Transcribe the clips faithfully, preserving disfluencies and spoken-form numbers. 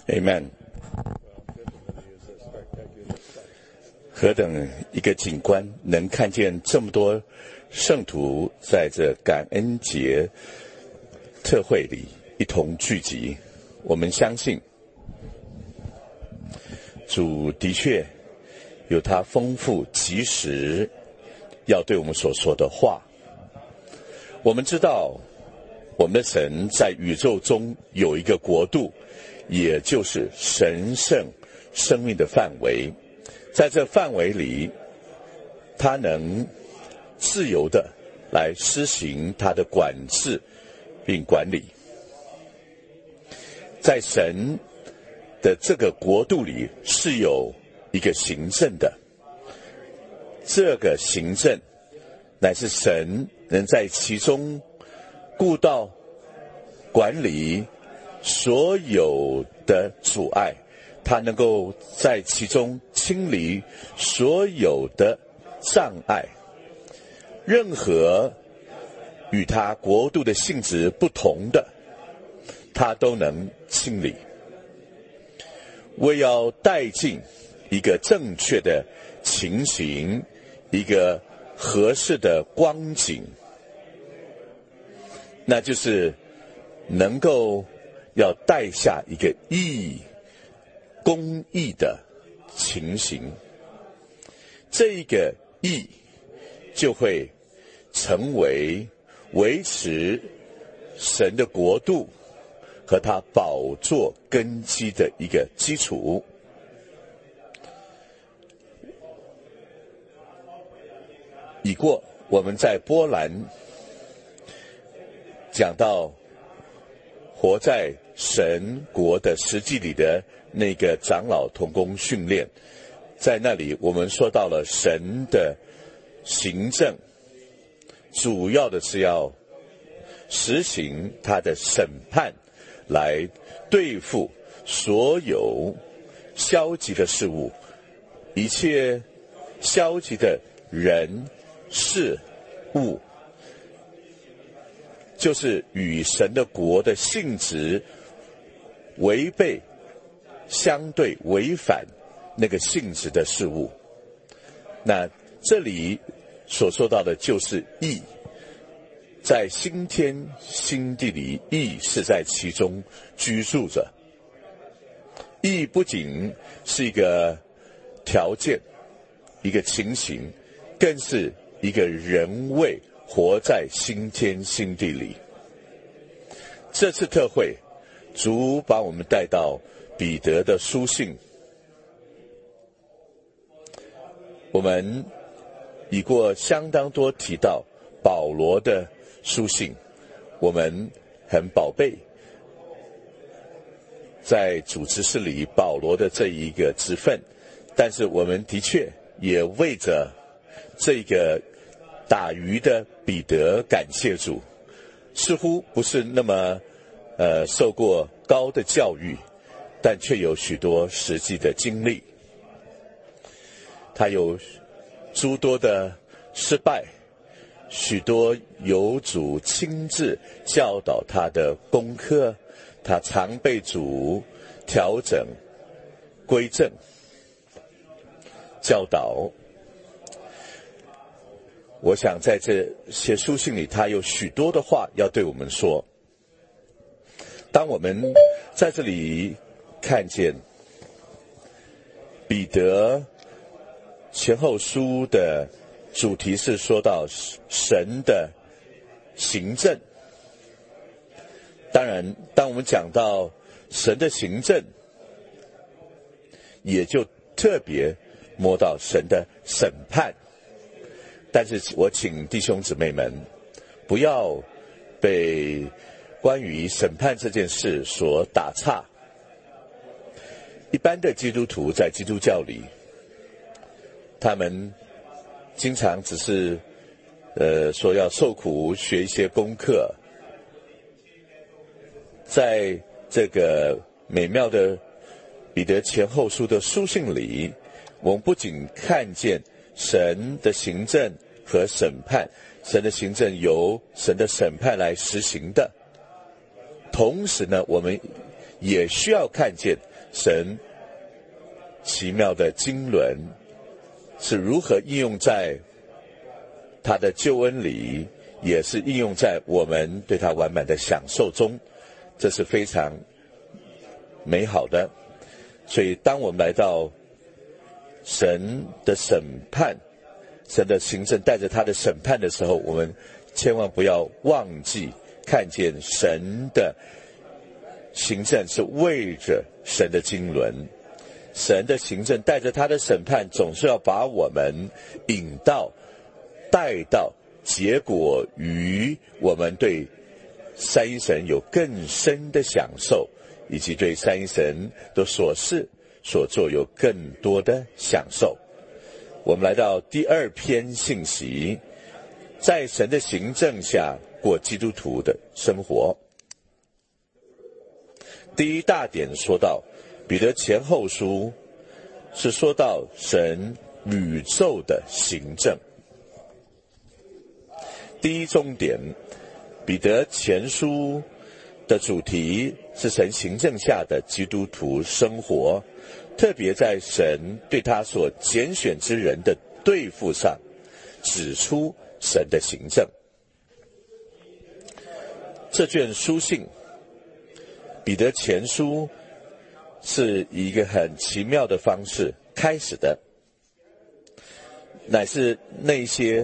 Amen。何等一个景观，能看见这么多圣徒在这感恩节特会里一同聚集。我们相信主的确有他丰富及时要对我们所说的话。我们知道我们的神在宇宙中有一个国度，也就是神圣生命的范围。在这范围里，他能自由的来施行他的管制并管理。在神的这个国度里是有一个行政的，这个行政乃是神能在其中顾到管理所有的阻碍，他能够在其中清理所有的障碍，任何与他国度的性质不同的，他都能清理。为要带进一个正确的情形，一个合适的光景，那就是能够要带下一个义公义的情形，这一个义就会成为维持神的国度和他宝座根基的一个基础。已过我们在波兰讲到活在神国的实际里的那个长老同工训练，在那里我们说到了神的行政，主要的是要实行他的审判，来对付所有消极的事物，一切消极的人事物，就是与神的国的性质违背、相对违反那个性质的事物。那这里所说到的就是义，在新天新地里，义是在其中居住着。义不仅是一个条件、一个情形，更是一个人位活在新天新地里。这次特会，主把我们带到彼得的书信，我们已过相当多提到保罗的书信，我们很宝贝在主持室里保罗的这一个职分，但是我们的确也为着这个打鱼的彼得感谢主，似乎不是那么呃受过高的教育，但却有许多实际的经历。他有诸多的失败，许多有主亲自教导他的功课，他常被主调整、归正、教导。我想在这些书信里，他有许多的话要对我们说。当我们在这里看见彼得前后书的主题是说到神的行政，当然当我们讲到神的行政，也就特别摸到神的审判。但是我请弟兄姊妹们不要被关于审判这件事所打岔。一般的基督徒在基督教里，他们经常只是呃说要受苦，学一些功课。在这个美妙的彼得前后书的书信里，我们不仅看见神的行政和审判，神的行政由神的审判来实行的，同时呢，我们也需要看见神奇妙的经纶是如何应用在他的救恩里，也是应用在我们对他完满的享受中，这是非常美好的。所以当我们来到神的审判，神的行政带着他的审判的时候，我们千万不要忘记看见神的行政是为着神的经纶，神的行政带着他的审判，总是要把我们引到带到结果于我们对三一神有更深的享受，以及对三一神的所事所做有更多的享受。我们来到第二篇信息，在神的行政下过基督徒的生活。第一大点说到彼得前后书，是说到神宇宙的行政。第一中点，彼得前书的主题是神行政下的基督徒生活，特别在神对他所拣选之人的对付上指出神的行政。这卷书信彼得前书是以一个很奇妙的方式开始的，乃是那些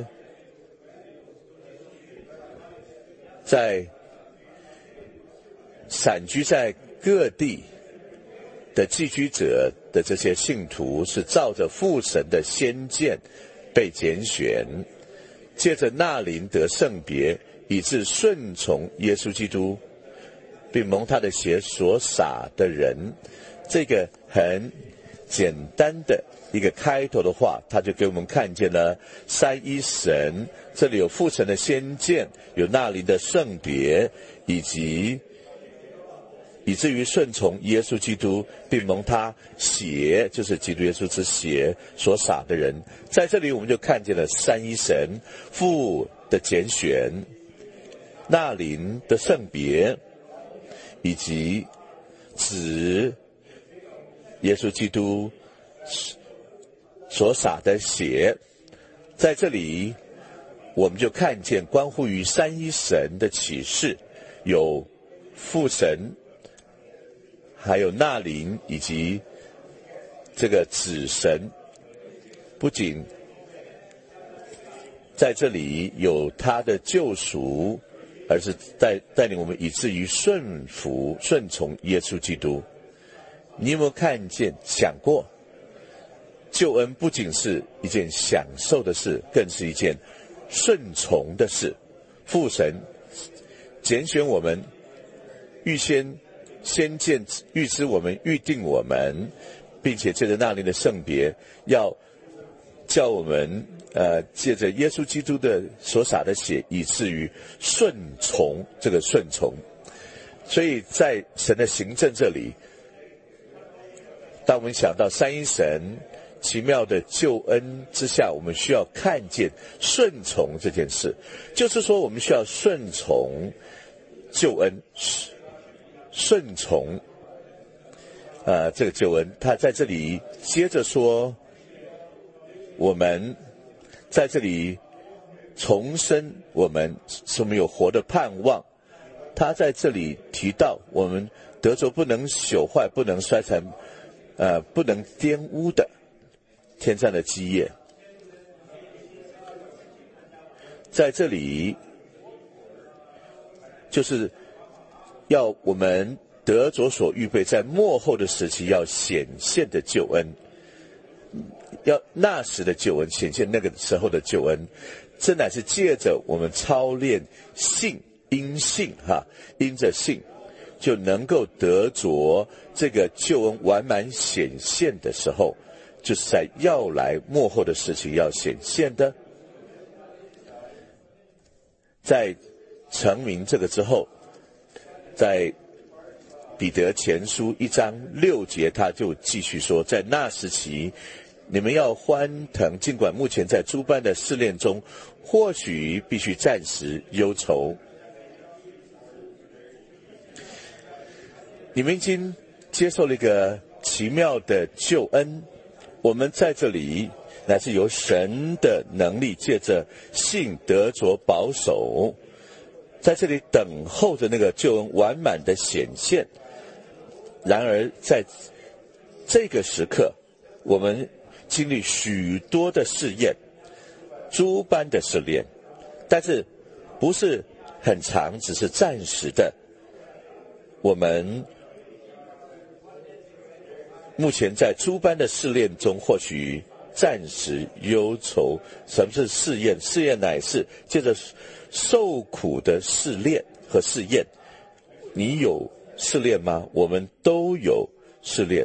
在散居在各地的寄居者的这些信徒，是照着父神的先见被拣选，借着纳灵得圣别，以致顺从耶稣基督，并蒙他的血所洒的人。这个很简单的一个开头的话，他就给我们看见了三一神，这里有父神的先见，有纳灵的圣别，以及以至于顺从耶稣基督，并蒙他血，就是基督耶稣之血所洒的人。在这里我们就看见了三一神，父的拣选，纳灵的圣别，以及子耶稣基督所洒的血。在这里我们就看见关乎于三一神的启示，有父神，还有纳灵，以及这个子神。不仅在这里有他的救赎，而是带带领我们以至于顺服顺从耶稣基督。你有没有看见想过，救恩不仅是一件享受的事，更是一件顺从的事。父神拣选我们，预先先见预知我们，预定我们，并且借着那灵的圣别，要叫我们呃借着耶稣基督的所洒的血，以至于顺从，这个顺从。所以在神的行政这里，当我们想到三一神奇妙的救恩之下，我们需要看见顺从这件事，就是说我们需要顺从救恩，顺从呃这个救恩。他在这里接着说，我们在这里重生我们，使我们有活的盼望。他在这里提到我们得着不能朽坏，不能衰残，呃，不能玷污的天上的基业。在这里就是要我们得着所预备在末后的时期要显现的救恩，要那时的救恩显现，那个时候的救恩，这乃是借着我们操练信，因信哈，因着信就能够得着这个救恩完满显现的时候，就是在要来末后的事情要显现的。在成名这个之后，在彼得前书一章六节，他就继续说，在那时期你们要欢腾，尽管目前在诸般的试炼中，或许必须暂时忧愁。你们已经接受了一个奇妙的救恩，我们在这里乃是由神的能力借着信得着保守，在这里等候着那个救恩完满的显现。然而在这个时刻，我们经历许多的试验，诸般的试炼，但是不是很长，只是暂时的。我们目前在诸般的试炼中，或许暂时忧愁。什么是试验？试验乃是借着受苦的试炼和试验。你有试炼吗？我们都有试炼。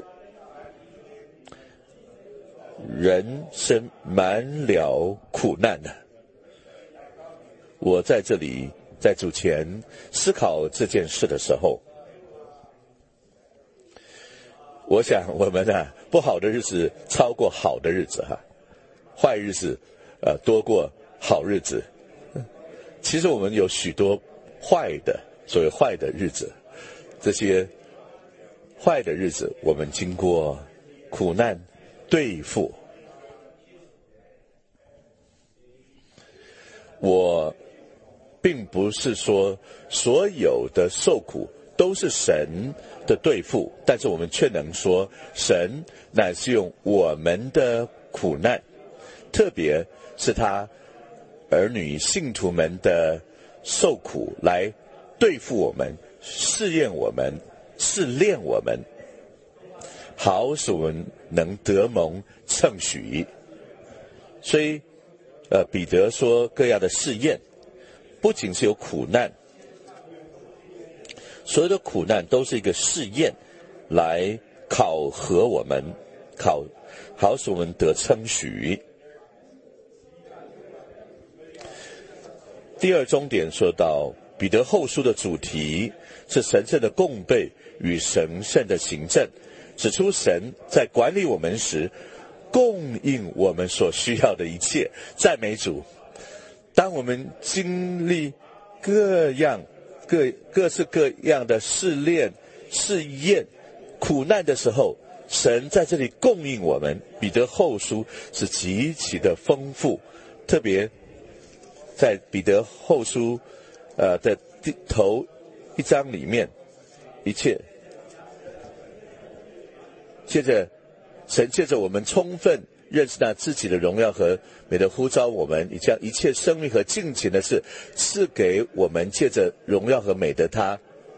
人生满了苦难的。我在这里在主前思考这件事的时候，我想我们啊，不好的日子超过好的日子哈，坏日子呃多过好日子。其实我们有许多坏的，所谓坏的日子，这些坏的日子我们经过苦难对付。我并不是说所有的受苦都是神的对付，但是我们却能说神乃是用我们的苦难，特别是他儿女信徒们的受苦来对付我们，试验我们，试炼我们，好使我们能得蒙称许。所以呃，彼得说各样的试验不仅是有苦难，所有的苦难都是一个试验，来考核我们，考好使我们得称许。第二重点说到彼得后书的主题是神圣的供备与神圣的行政，指出神在管理我们时供应我们所需要的一切。赞美主！当我们经历各样各各式各样的试炼、试验、苦难的时候，神在这里供应我们。彼得后书是极其的丰富，特别在彼得后书呃的第头一章里面，一切接着神借着我们充分认识到自己的荣耀和美德，呼召我们，以将一切生命和敬虔的事赐给我们，借着荣耀和美德，他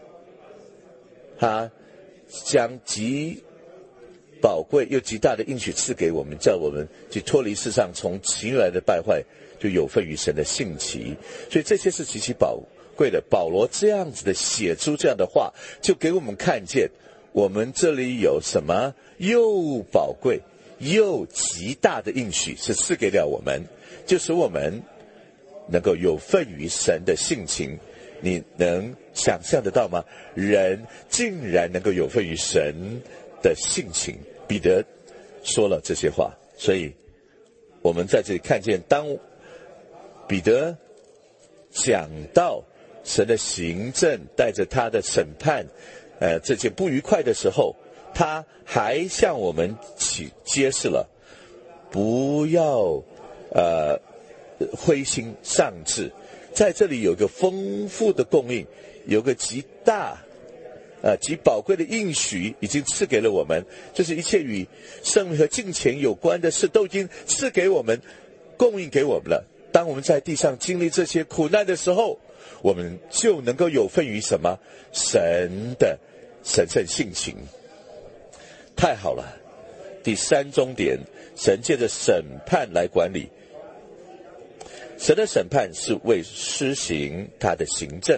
他将极宝贵又极大的应许赐给我们，叫我们去脱离世上从情欲来的败坏，就有份于神的信奇。所以这些是极其宝贵的。保罗这样子的写出这样的话，就给我们看见我们这里有什么又宝贵又极大的应许是赐给了我们，就使我们能够有份于神的性情。你能想象得到吗？人竟然能够有份于神的性情。彼得说了这些话，所以我们在这里看见，当彼得讲到神的行政带着他的审判呃，这些不愉快的时候，他还向我们起揭示了不要呃灰心丧志。在这里有个丰富的供应，有个极大呃极宝贵的应许已经赐给了我们，就是一切与生命和敬虔有关的事都已经赐给我们，供应给我们了。当我们在地上经历这些苦难的时候，我们就能够有份于什么？神的神圣性情。太好了。第三重点，神借着审判来管理。神的审判是为施行他的行政，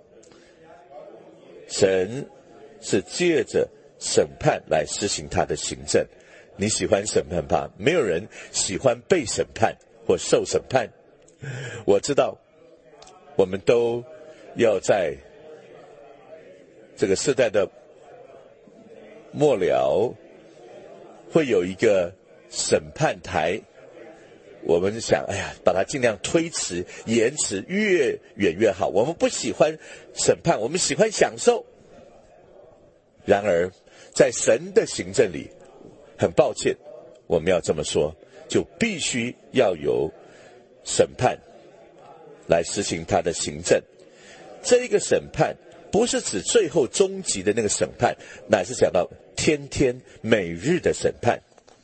神是借着审判来施行他的行政。你喜欢审判吗？没有人喜欢被审判或受审判。我知道我们都要在这个世代的末了会有一个审判台，我们想哎呀把它尽量推迟延迟，越远越好。我们不喜欢审判，我们喜欢享受。 然而，在神的行政里，很抱歉，我们要这么说，就必须要有审判来实行他的行政。这一个审判不是指最后终极的那个审判，乃是讲到天天每日的审判。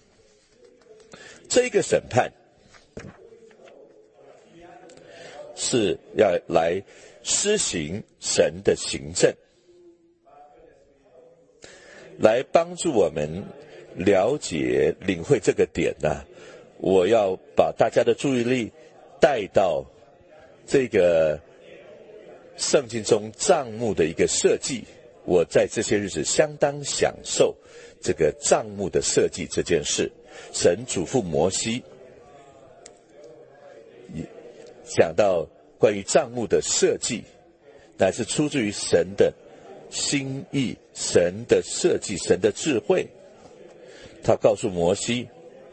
这一个审判是要来施行神的行政，来帮助我们了解领会这个点呢、啊。我要把大家的注意力带到这个圣经中帐幕的一个设计。我在这些日子相当享受这个帐幕的设计这件事。神嘱咐摩西讲到关于帐幕的设计，乃是出自于神的心意，神的设计，神的智慧。他告诉摩西，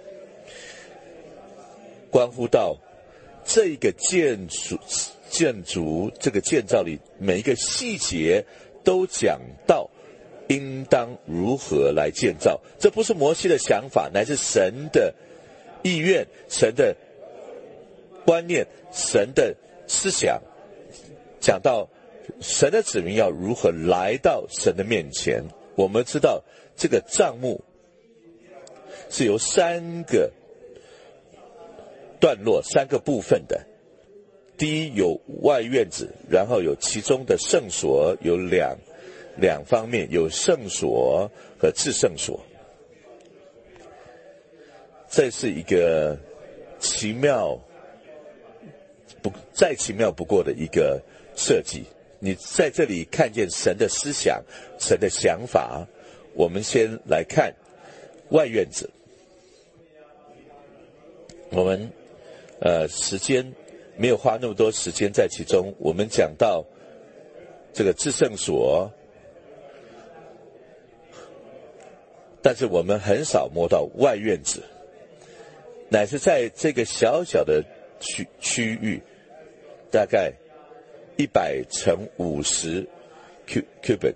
关乎到这个建筑建筑这个建造里每一个细节都讲到应当如何来建造。这不是摩西的想法，乃是神的意愿，神的观念，神的思想，讲到神的子民要如何来到神的面前。我们知道这个帐幕是由三个段落三个部分的。第一有外院子，然后有其中的圣所，有两两方面，有圣所和至圣所。这是一个奇妙不再奇妙不过的一个设计。你在这里看见神的思想，神的想法。我们先来看外院子。我们呃时间没有花那么多时间在其中，我们讲到这个至圣所，但是我们很少摸到外院子，乃是在这个小小的区区域，大概一百乘五十 cubit，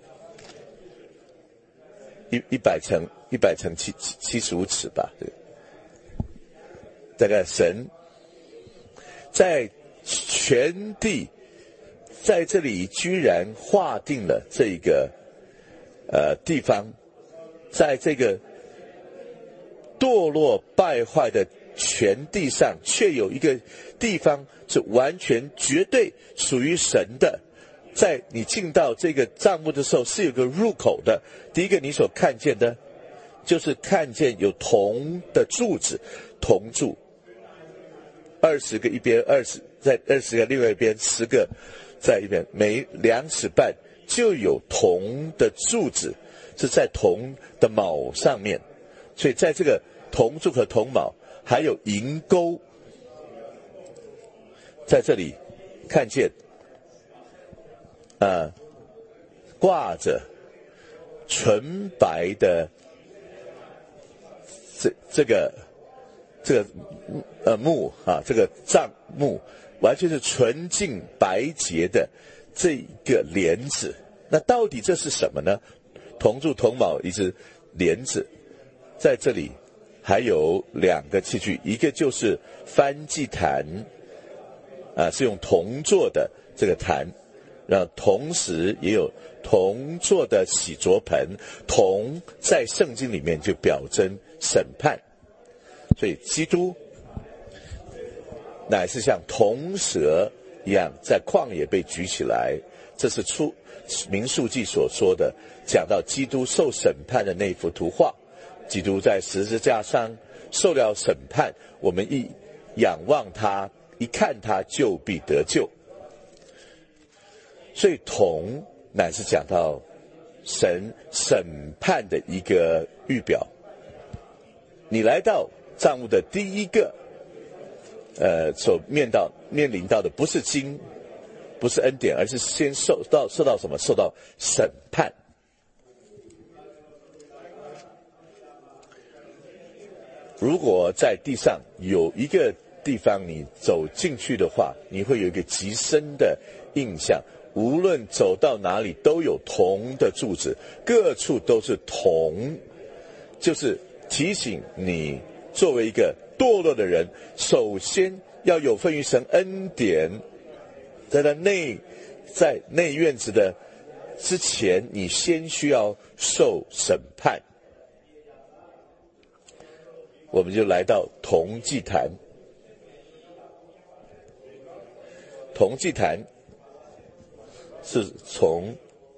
一一百乘一百乘七七十五尺吧，对，大概神在全地在这里居然划定了这个呃地方，在这个堕落败坏的全地上，却有一个地方是完全绝对属于神的。在你进到这个帐幕的时候，是有个入口的。第一个你所看见的，就是看见有铜的柱子，铜柱，二十个一边，二十在二十个另外一边，十个在一边，每两尺半就有铜的柱子，是在铜的卯上面。所以在这个铜柱和铜卯还有银钩，在这里看见呃挂着纯白的这这个这个呃木啊，这个帐幕完全是纯净白洁的这个帘子。那到底这是什么呢？铜柱铜卯一只帘子，在这里还有两个器具，一个就是燔祭坛啊，是用铜做的这个坛，然后同时也有铜做的洗濯盆。铜在圣经里面就表征审判，所以基督乃是像铜蛇一样在旷野被举起来。这是出民数记所说的，讲到基督受审判的那幅图画。基督在十字架上受了审判，我们一仰望他，一看他就必得救。所以铜乃是讲到神审判的一个预表。你来到帐幕的第一个呃，所面到面临到的不是金，不是恩典，而是先受到受到什么？受到审判。如果在地上有一个地方你走进去的话，你会有一个极深的印象。 无论走到哪里都有铜的柱子，各处都是铜，就是提醒你作为一个堕落的人，首先要有份于神恩典，在他内在内院子的之前，你先需要受审判。我们就来到铜祭坛。铜祭坛是从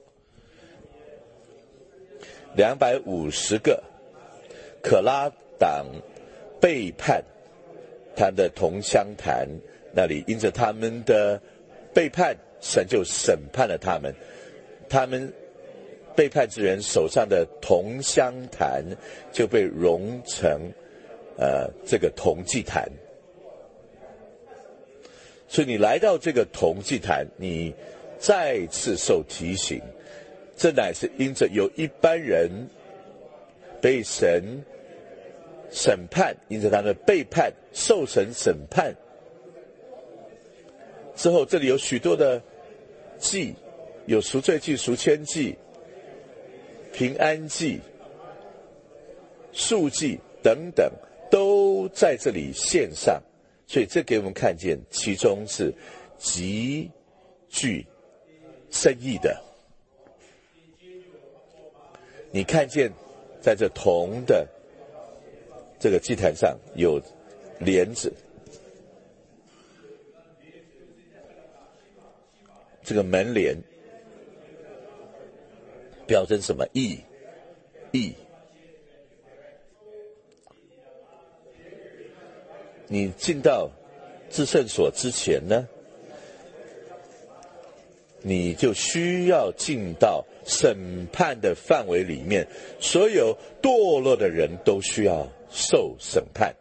两百五十个可拉党背叛他的同乡坛那里，因着他们的背叛，神就审判了他们。他们背叛之人手上的铜香坛就被熔成呃这个铜祭坛。所以你来到这个铜祭坛，你再次受提醒，这乃是因着有一般人被神审判，因着他的背叛受神审判之后，这里有许多的祭，有赎罪祭、赎愆祭、平安祭、赎祭等等，都在这里献上。所以这给我们看见，其中是极具深意的。你看见在这铜的这个祭坛上有帘子，这个门帘表征什么义？义。你进到至圣所之前呢，你就需要进到审判的范围里面，所有堕落的人都需要受审判。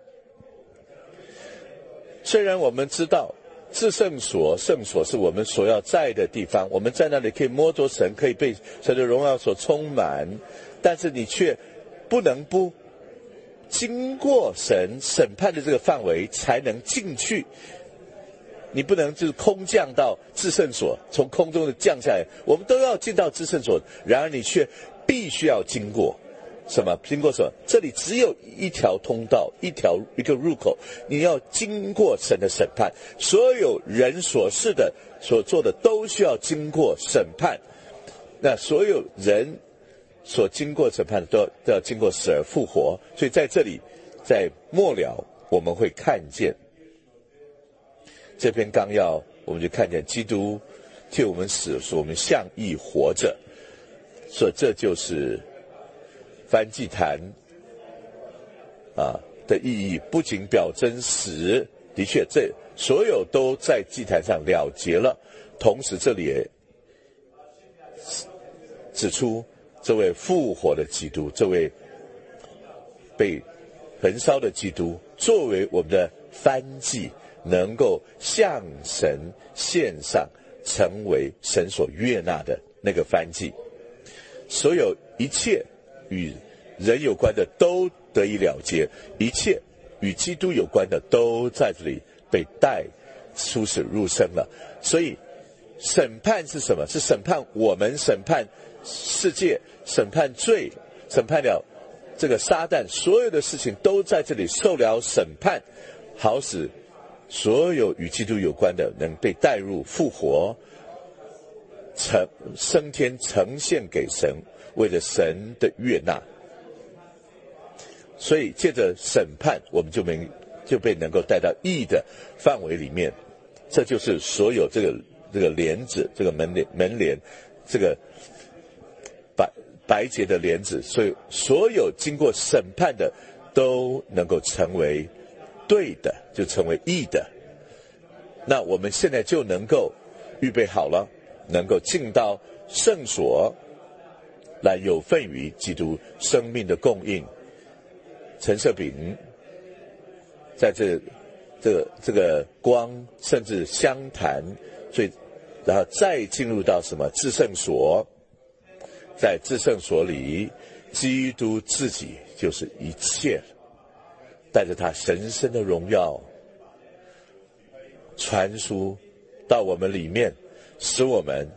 虽然我们知道至圣所、圣所是我们所要在的地方，我们在那里可以摸着神，可以被神的荣耀所充满，但是你却不能不经过神审判的这个范围才能进去。你不能就是空降到至圣所，从空中的降下来，我们都要进到至圣所，然而你却必须要经过什么？经过什么？这里只有一条通道，一条一个入口，你要经过神的审判，所有人所事的所做的都需要经过审判。那所有人所经过审判的都要都要经过死而复活。所以在这里，在末了我们会看见这篇纲要，我们就看见基督替我们死，使我们像义活着。所以这就是燔祭坛啊的意义，不仅表征死，的确这所有都在祭坛上了结了，同时这里也指出这位复活的基督，这位被焚烧的基督，作为我们的燔祭，能够向神献上，成为神所悦纳的那个燔祭。所有一切与人有关的都得以了结，一切与基督有关的都在这里被带出死入生了。所以审判是什么？是审判我们，审判世界，审判罪，审判了这个撒旦，所有的事情都在这里受了审判，好使所有与基督有关的能被带入复活，呈升天，呈现给神，为了神的悦纳。所以借着审判，我们就没就被能够带到义的范围里面。这就是所有这个这个帘子，这个门帘门帘，这个白白洁的帘子，所以所有经过审判的都能够成为对的，就成为义的。那我们现在就能够预备好了，能够进到圣所，来有份于基督生命的供应。陈设饼在这这个这个光，甚至香坛，所以然后再进入到什么至圣所，在至圣所里，基督自己就是一切，带着他神圣的荣耀传输到我们里面，使我们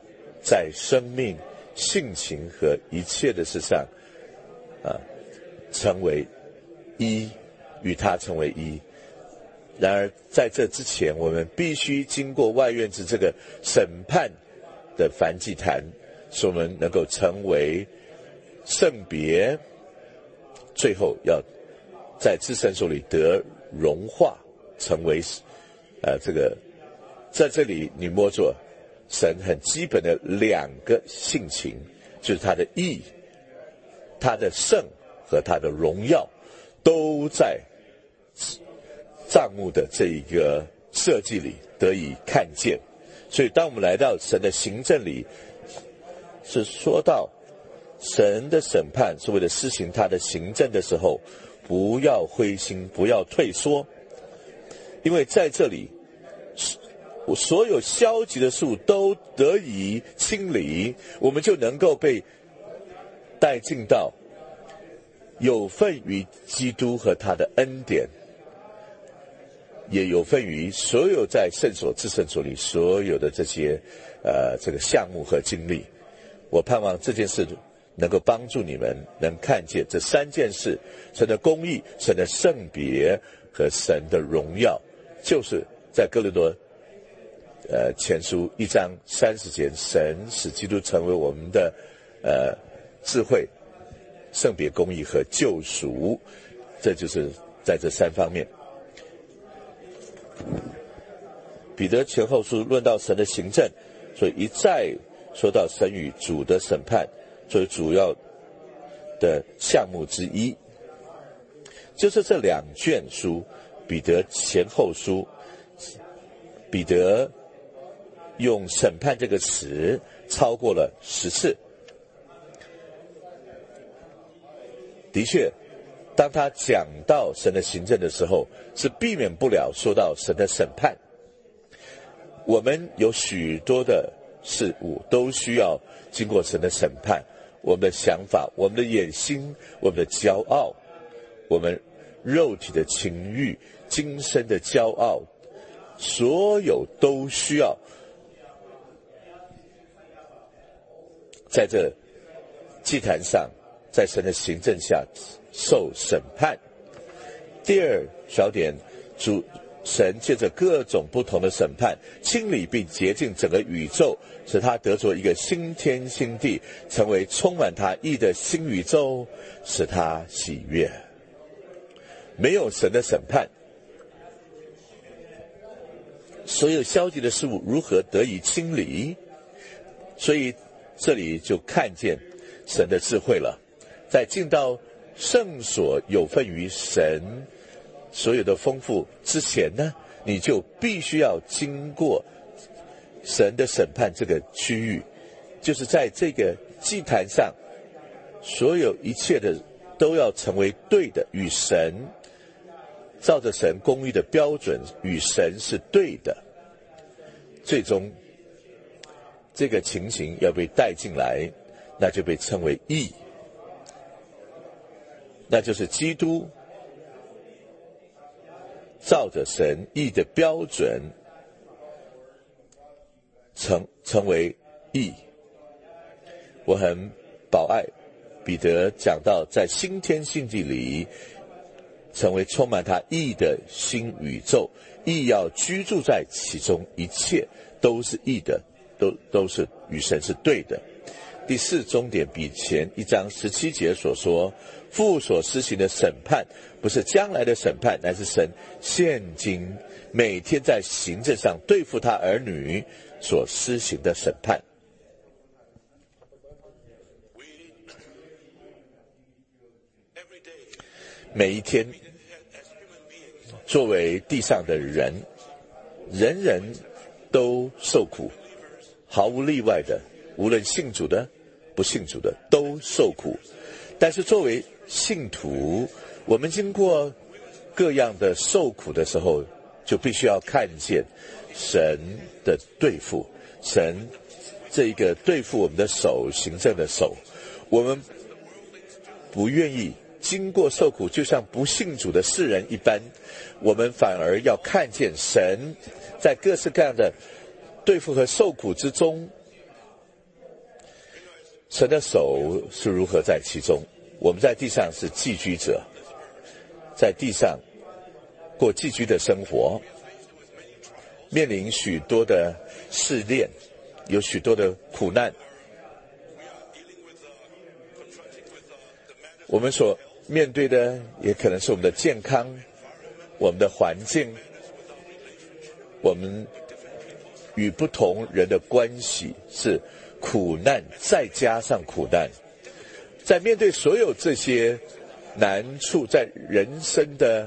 在生命、性情和一切的事上，啊，成为一，与他成为一。然而在这之前，我们必须经过外院之这个审判的燔祭坛，使我们能够成为圣别，最后要在至圣所里得荣化，成为呃这个在这里你摸着神很基本的两个性情，就是他的义、他的圣和他的荣耀，都在帐幕的这一个设计里得以看见。所以当我们来到神的行政里，是说到神的审判是为了施行他的行政的时候，不要灰心，不要退缩，因为在这里所有消极的事物都得以清理，我们就能够被带进到有份于基督和他的恩典，也有份于所有在圣所至圣所里所有的这些呃这个项目和经历。我盼望这件事能够帮助你们能看见这三件事：神的公义、神的圣别和神的荣耀，就是在哥林多呃前书一章三十节，神使基督成为我们的呃智慧、圣别、公义和救赎。这就是在这三方面。彼得前后书论到神的行政，所以一再说到神与主的审判作为主要的项目之一。就是这两卷书，彼得前后书，彼得用审判这个词超过了十次。的确，当他讲到神的行政的时候，是避免不了说到神的审判。我们有许多的事物都需要经过神的审判，我们的想法、我们的野心、我们的骄傲、我们肉体的情欲、今生的骄傲，所有都需要在这祭坛上，在神的行政下受审判。第二小点，主神借着各种不同的审判，清理并洁净整个宇宙，使他得着一个新天新地，成为充满他义的新宇宙，使他喜悦。没有神的审判，所有消极的事物如何得以清理？所以这里就看见神的智慧了。在进到圣所有份于神所有的丰富之前呢，你就必须要经过神的审判这个区域，就是在这个祭坛上，所有一切的都要成为对的，与神照着神公义的标准，与神是对的。最终这个情形要被带进来，那就被称为义，那就是基督照着神义的标准成成为义。我很宝爱彼得讲到在新天新地里成为充满他义的新宇宙，义要居住在其中，一切都是义的，都都是与神是对的。第四终点比前一章十七节所说，父所施行的审判不是将来的审判，乃是神现今每天在行政上对付他儿女所施行的审判。每一天作为地上的人，人人都受苦，毫无例外的，无论信主的不信主的都受苦。但是作为信徒，我们经过各样的受苦的时候，就必须要看见神的对付，神这一个对付我们的手，行政的手。我们不愿意经过受苦，就像不信主的世人一般，我们反而要看见神在各式各样的对付和受苦之中， 神的手是如何在其中。我们在地上是寄居者，在地上过寄居的生活，面临许多的试炼，有许多的苦难。我们所面对的也可能是我们的健康，我们的环境，我们与不同人的关系，是苦难再加上苦难。在面对所有这些难处，在人生的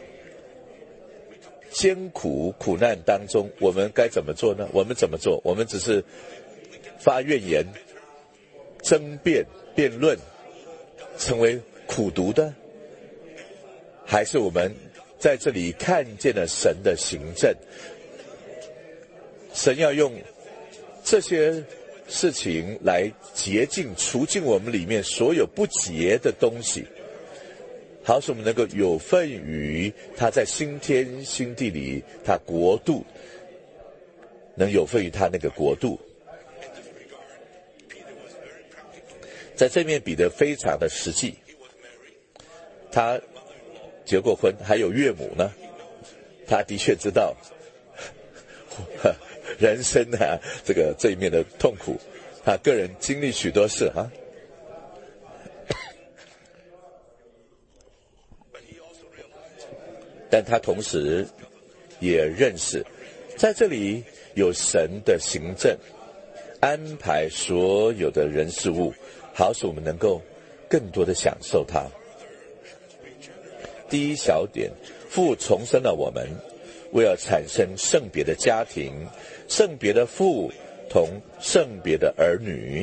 艰苦苦难当中，我们该怎么做呢？我们怎么做？我们只是发怨言、争辩、辩论，成为苦毒的，还是我们在这里看见了神的行政？神要用这些事情来洁净、除净我们里面所有不洁的东西，好使我们能够有份于他在新天新地里，他国度能有份于他那个国度。在这面彼得非常的实际，他结过婚，还有岳母呢，他的确知道人生啊，这个这一面的痛苦，他个人经历许多事啊。但他同时也认识，在这里有神的行政，安排所有的人事物，好使我们能够更多的享受它。第一小点，父重生了我们，为了产生圣别的家庭，圣别的父同圣别的儿女。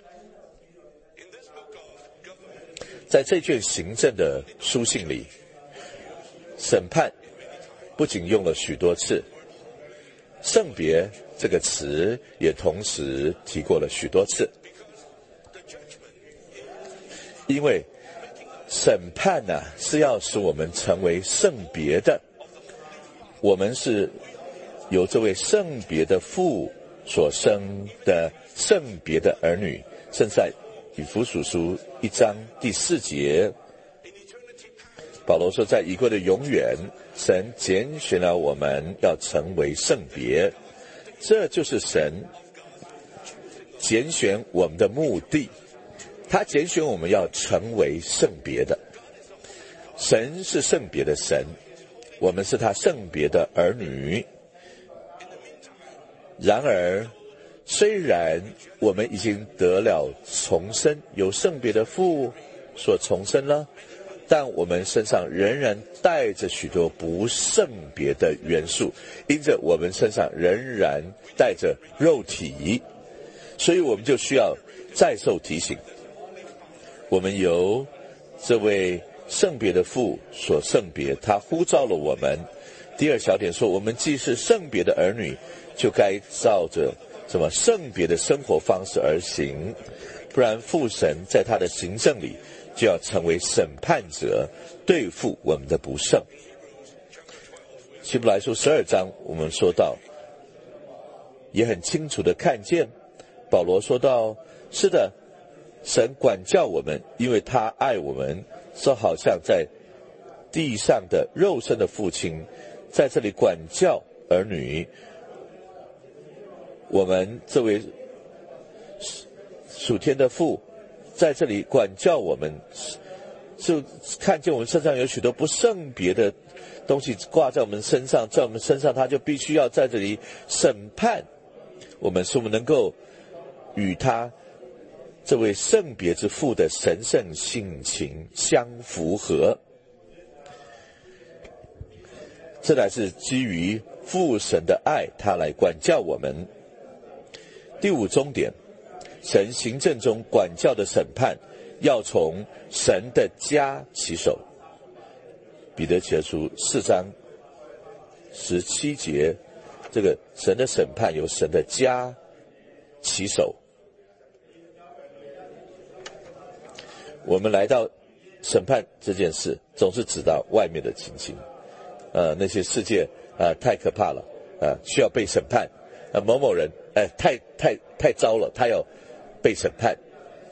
在这卷行政的书信里，审判不仅用了许多次，圣别这个词也同时提过了许多次。因为审判呢、啊、是要使我们成为圣别的，我们是由这位圣别的父所生的圣别的儿女。甚至在以弗所书一章第四节，保罗说，在已过的永远，神拣选了我们要成为圣别，这就是神拣选我们的目的。他拣选我们要成为圣别的。神是圣别的神，我们是他圣别的儿女。然而虽然我们已经得了重生，有圣别的父所重生了，但我们身上仍然带着许多不圣别的元素，因着我们身上仍然带着肉体，所以我们就需要再受提醒。我们由这位圣别的父所圣别，他呼召了我们。第二小点说，我们既是圣别的儿女，就该照着什么圣别的生活方式而行，不然父神在他的行政里就要成为审判者，对付我们的不圣。希伯来书十二章我们说到，也很清楚的看见保罗说到，是的，神管教我们，因为他爱我们，就好像在地上的肉身的父亲在这里管教儿女。我们这位属天的父在这里管教我们，就看见我们身上有许多不圣别的东西挂在我们身上，在我们身上他就必须要在这里审判我们，使我们能够与他这位圣别之父的神圣性情相符合。这乃是基于父神的爱，他来管教我们。第五重点，神行政中管教的审判要从神的家起手。彼得前书四章十七节，这个神的审判由神的家起手。我们来到审判这件事，总是指到外面的情形，呃，那些世界呃太可怕了，呃，需要被审判，呃，某某人，呃，太太太糟了，他要被审判。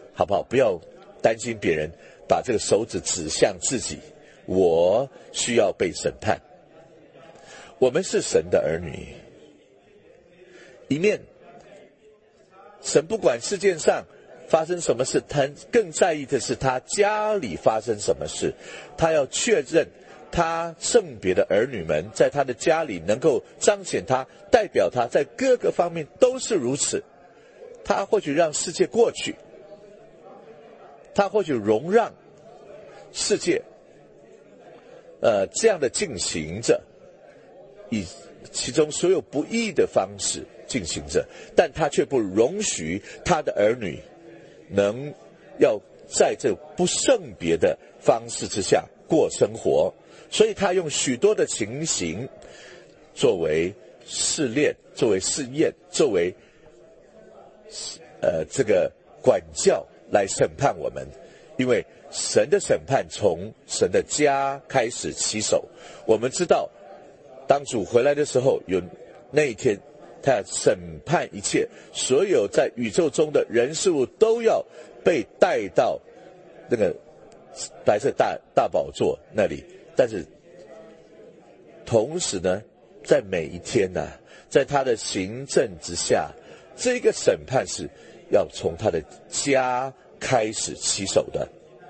好不好？不要担心别人把这个手指指向自己，我需要被审判。我们是神的儿女，一面神不管世界上发生什么事，他更在意的是他家里发生什么事，他要确认他圣别的儿女们在他的家里能够彰显他，代表他在各个方面都是如此。他或许让世界过去，他或许容让世界呃这样的进行着，以其中所有不义的方式进行着，但他却不容许他的儿女能要在这不圣别的方式之下过生活，所以他用许多的情形作为试炼，作为试验，作为呃这个管教来审判我们。因为神的审判从神的家开始起手，我们知道当主回来的时候，有那一天他要审判一切，所有在宇宙中的人事物都要被带到那个白色大大宝座那里。但是同时呢，在每一天呢、啊，在他的行政之下，这个审判是要从他的家开始起手的。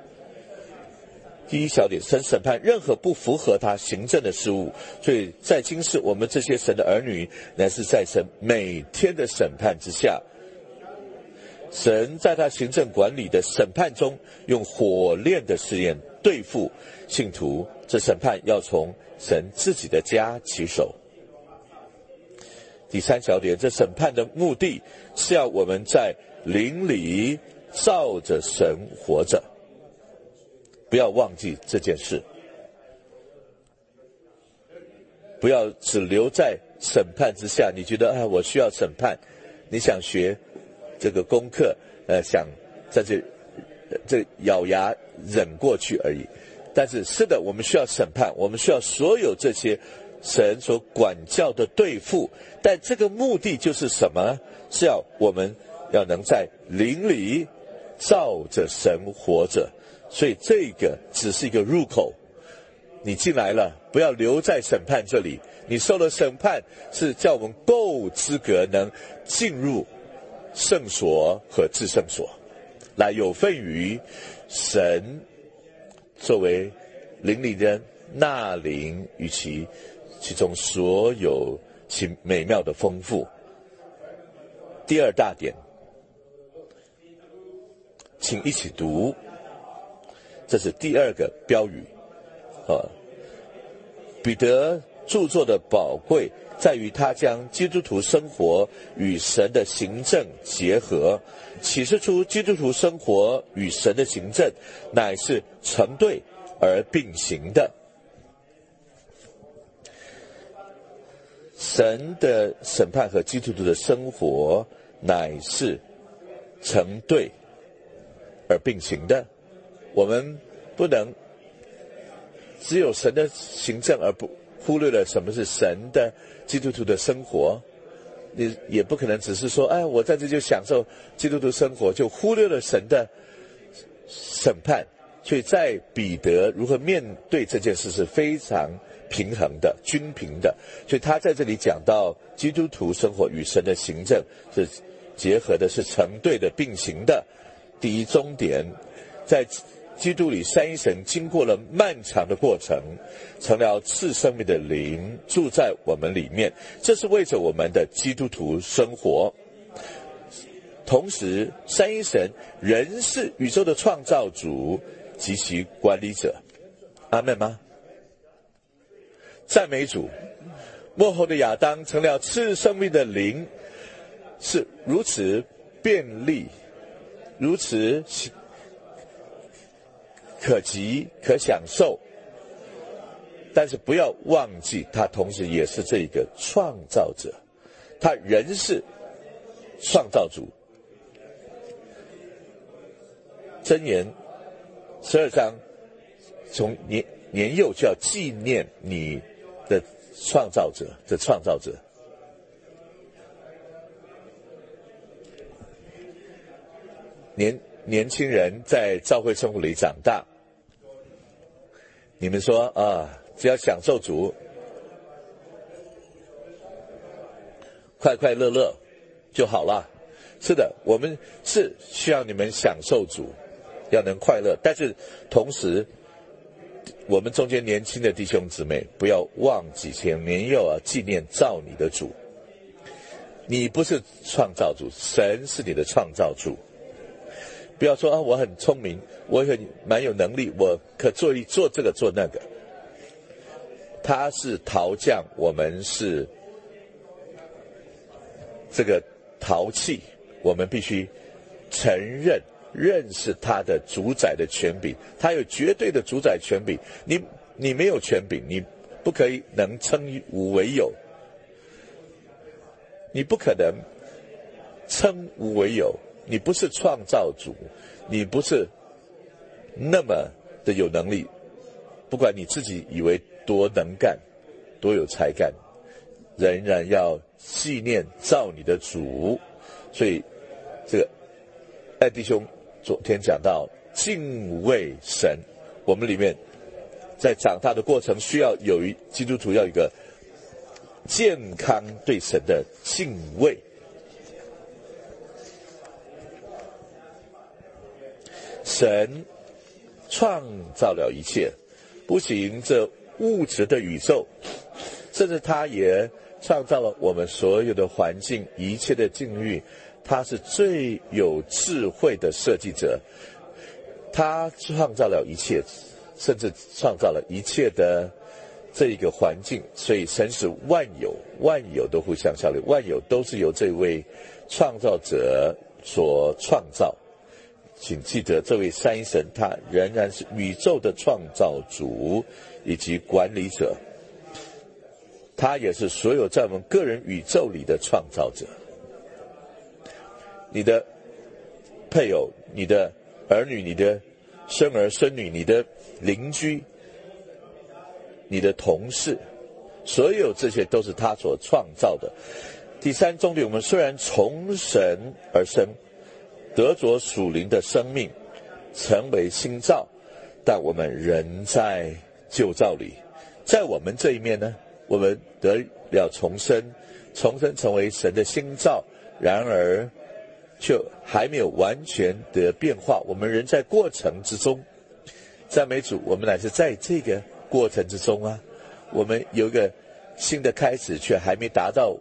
第一小点，神审判任何不符合他行政的事物，所以在今世我们这些神的儿女乃是在神每天的审判之下。神在他行政管理的审判中，用火炼的试验对付信徒，这审判要从神自己的家起手。第三小点，这审判的目的是要我们在灵里照着神活着，不要忘记这件事，不要只留在审判之下。你觉得啊，我需要审判，你想学这个功课，呃，想在这这咬牙忍过去而已。但是是的，我们需要审判，我们需要所有这些神所管教的对付，但这个目的就是什么？是要我们要能在灵里照着神活着。所以这个只是一个入口，你进来了，不要留在审判这里。你受了审判，是叫我们够资格能进入圣所和至圣所，来有份于神作为灵里的纳灵与其其中所有其美妙的丰富。第二大点，请一起读，这是第二个标语。啊，彼得著作的宝贵在于他将基督徒生活与神的行政结合，启示出基督徒生活与神的行政乃是成对而并行的。神的审判和基督徒的生活乃是成对而并行的。我们不能只有神的行政而不忽略了什么是神的基督徒的生活。你也不可能只是说，哎，我在这就享受基督徒生活，就忽略了神的审判。所以在彼得如何面对这件事是非常平衡的、均平的。所以他在这里讲到基督徒生活与神的行政是结合的，是成对的、并行的。第一终点，在基督里三一神经过了漫长的过程，成了赐生命的灵住在我们里面，这是为着我们的基督徒生活。同时三一神仍是宇宙的创造主及其管理者。阿们吗？赞美主。末后的亚当成了赐生命的灵，是如此便利，如此可及可享受，但是不要忘记他同时也是这个创造者，他仍是创造主。箴言十二章，从年年幼就要纪念你的创造者的创造者。年年轻人在教会生活里长大，你们说啊，只要享受主，快快乐乐就好了。是的，我们是需要你们享受主，要能快乐，但是同时我们中间年轻的弟兄姊妹不要忘记前年幼啊，纪念造你的主。你不是创造主，神是你的创造主。不要说啊，我很聪明，我很蛮有能力，我可做一做这个做那个。他是陶匠，我们是这个陶器，我们必须承认认识他的主宰的权柄，他有绝对的主宰权柄。你你没有权柄，你不可以能称无为有，你不可能称无为有。你不是创造主，你不是那么的有能力，不管你自己以为多能干多有才干，仍然要纪念造你的主。所以这个爱弟兄昨天讲到敬畏神，我们里面在长大的过程需要有一基督徒要有一个健康对神的敬畏。神创造了一切，不仅这物质的宇宙，甚至他也创造了我们所有的环境，一切的境遇。他是最有智慧的设计者，他创造了一切，甚至创造了一切的这一个环境。所以神是万有，万有都互相效力，万有都是由这位创造者所创造。请记得，这位三一神他仍然是宇宙的创造主以及管理者，他也是所有在我们个人宇宙里的创造者。你的配偶，你的儿女，你的孙儿孙女，你的邻居，你的同事，所有这些都是他所创造的。第三重点，我们虽然从神而生，得着属灵的生命，成为新造，但我们仍在旧造里。在我们这一面呢，我们得了重生，重生成为神的新造，然而却还没有完全的变化，我们仍在过程之中。赞美主，我们乃是在这个过程之中啊，我们有一个新的开始，却还没达到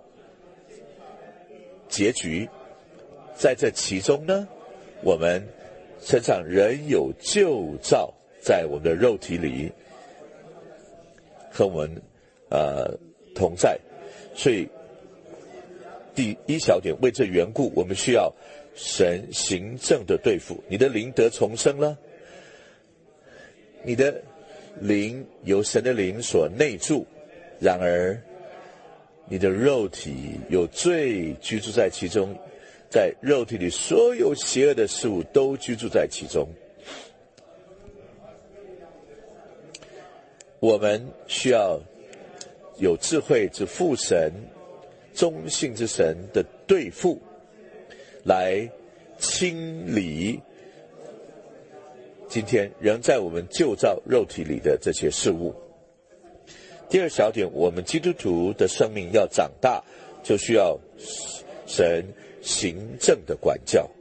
结局。在这其中呢，我们身上仍有旧造在我们的肉体里和我们呃同在。所以第一小点，为这缘故，我们需要神行政的对付。你的灵得重生了，你的灵由神的灵所内住，然而你的肉体有罪居住在其中，在肉体里所有邪恶的事物都居住在其中。我们需要有智慧之父神、忠信之神的对付，来清理今天仍在我们旧造肉体里的这些事物。第二小点，我们基督徒的生命要长大，就需要神行政的管教。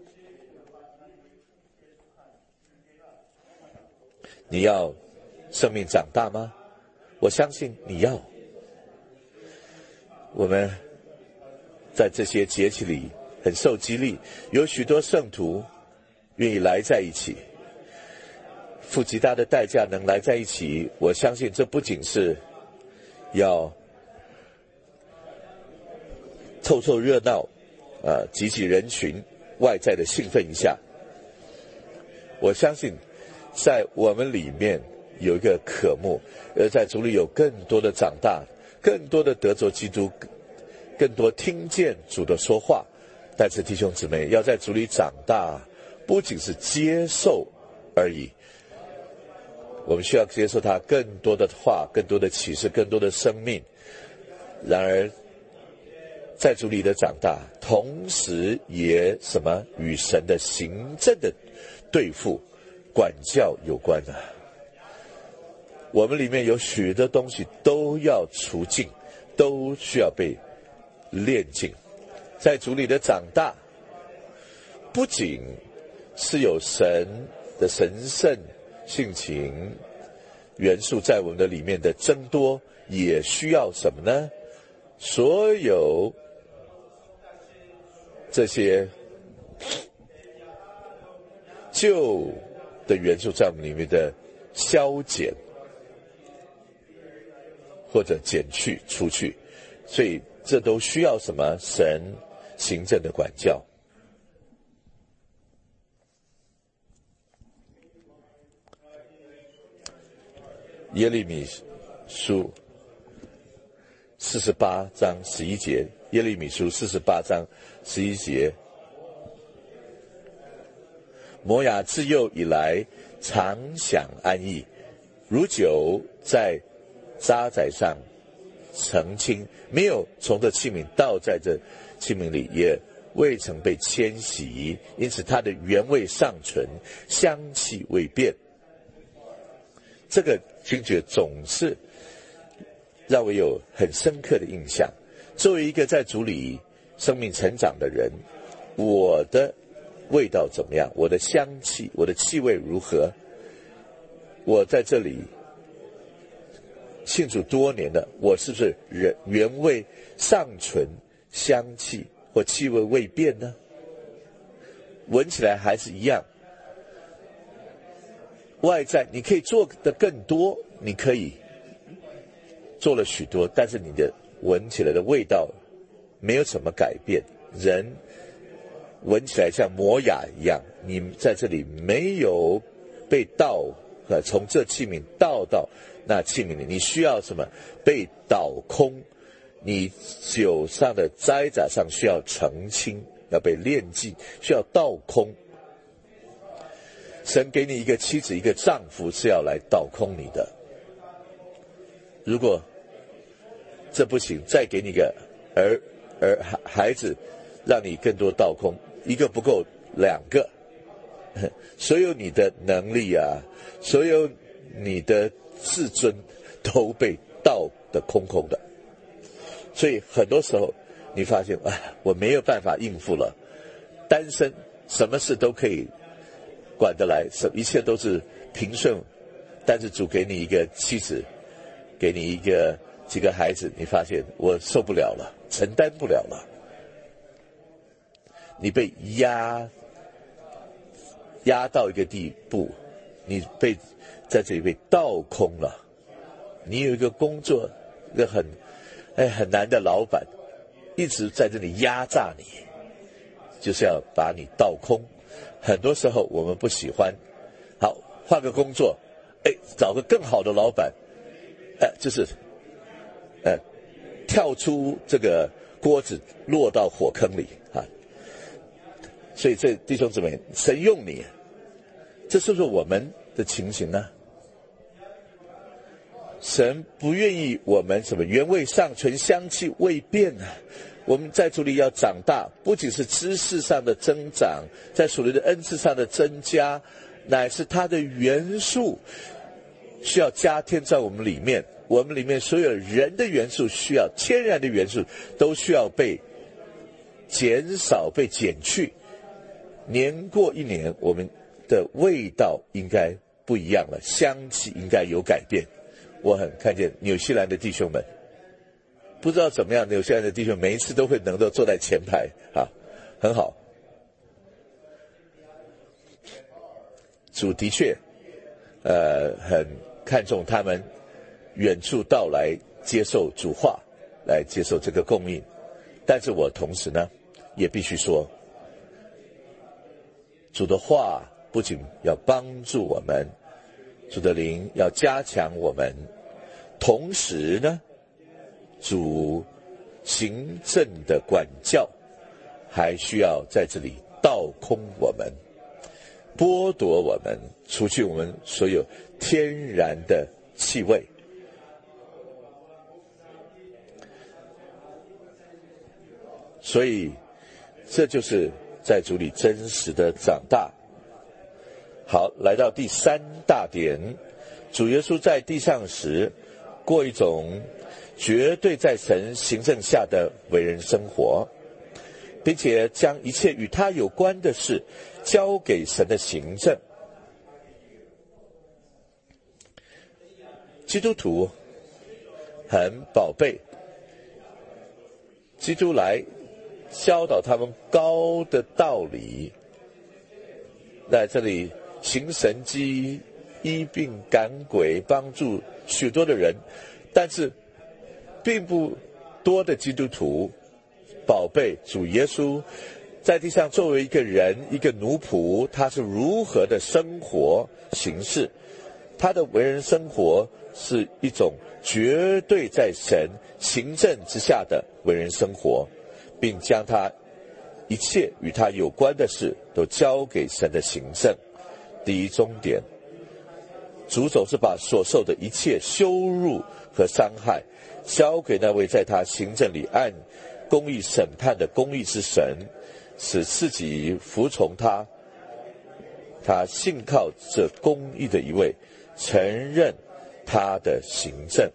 你要生命长大吗？我相信你要。我们在这些节气里很受激励，有许多圣徒愿意来在一起，付极大的代价能来在一起。我相信这不仅是要凑凑热闹，呃，集集人群，外在的兴奋一下。我相信在我们里面有一个渴慕，而在主里有更多的长大，更多的得着基督，更多听见主的说话。但是弟兄姊妹，要在主里长大，不仅是接受而已，我们需要接受他更多的话，更多的启示，更多的生命。然而在主里的长大，同时也什么与神的行政的对付、管教有关的。我们里面有许多东西都要除尽，都需要被炼净。在主里的长大，不仅是有神的神圣性情元素在我们的里面的增多，也需要什么呢？所有这些旧的元素在我们里面的消减或者减去除去，所以这都需要什么？神行政的管教。耶利米书四十八章十一节，耶利米书四十八章十一节，摩亚自幼以来常享安逸，如酒在渣滓上澄清，没有从这器皿倒在这器皿里，也未曾被迁徙，因此它的原味尚存，香气未变。这个经诀总是让我有很深刻的印象。作为一个在主里生命成长的人，我的味道怎么样？我的香气，我的气味如何？我在这里信主多年了，我是不是原味尚存，香气或气味未变呢？闻起来还是一样。外在你可以做的更多，你可以做了许多，但是你的闻起来的味道没有什么改变。人闻起来像磨牙一样，你在这里没有被倒，呃，从这器皿倒到那器皿里，你需要什么？被倒空。你酒上的斋杂上需要澄清，要被炼净，需要倒空。神给你一个妻子，一个丈夫，是要来倒空你的。如果这不行，再给你一个儿儿孩子，让你更多倒空，一个不够，两个。所有你的能力啊，所有你的自尊都被倒得空空的。所以很多时候你发现，哎，我没有办法应付了。单身，什么事都可以管得来，一切都是平顺，但是主给你一个妻子，给你一个几个孩子，你发现我受不了了，承担不了了。你被压压到一个地步，你被在这里被倒空了。你有一个工作，一个很哎很难的老板，一直在这里压榨你，就是要把你倒空。很多时候我们不喜欢，好，换个工作，哎，找个更好的老板，哎，就是呃跳出这个锅子落到火坑里啊。所以这弟兄姊妹，神用你，这是不是我们的情形呢？神不愿意我们什么原味尚存，香气未变啊。我们在主里要长大，不仅是知识上的增长，在属灵的恩赐上的增加，乃是它的元素需要加添在我们里面。我们里面所有人的元素需要，天然的元素都需要被减少、被减去。年过一年，我们的味道应该不一样了，香气应该有改变。我很看见纽西兰的弟兄们，不知道怎么样，纽西兰的弟兄每一次都会能够坐在前排啊，很好。主的确，呃，很看重他们远处到来接受主话，来接受这个供应。但是我同时呢，也必须说，主的话不仅要帮助我们，主的灵要加强我们，同时呢，主行政的管教还需要在这里倒空我们，剥夺我们，除去我们所有天然的气味。所以这就是在主里真实的长大。 好，来到第三大点，主耶稣在地上时，过一种绝对在神行政下的为人生活，并且将一切与他有关的事交给神的行政。基督徒很宝贝基督来教导他们高的道理，在这里行神迹、医病赶鬼，帮助许多的人，但是并不多的基督徒宝贝主耶稣在地上作为一个人，一个奴仆，他是如何的生活行事，他的为人生活是一种绝对在神行政之下的为人生活，并将他一切与他有关的事都交给神的行政。第一终点，主总是把所受的一切羞辱和伤害交给那位在他行政里按公义审判的公义之神，使自己服从他，他信靠这公义的一位，承认他的行政。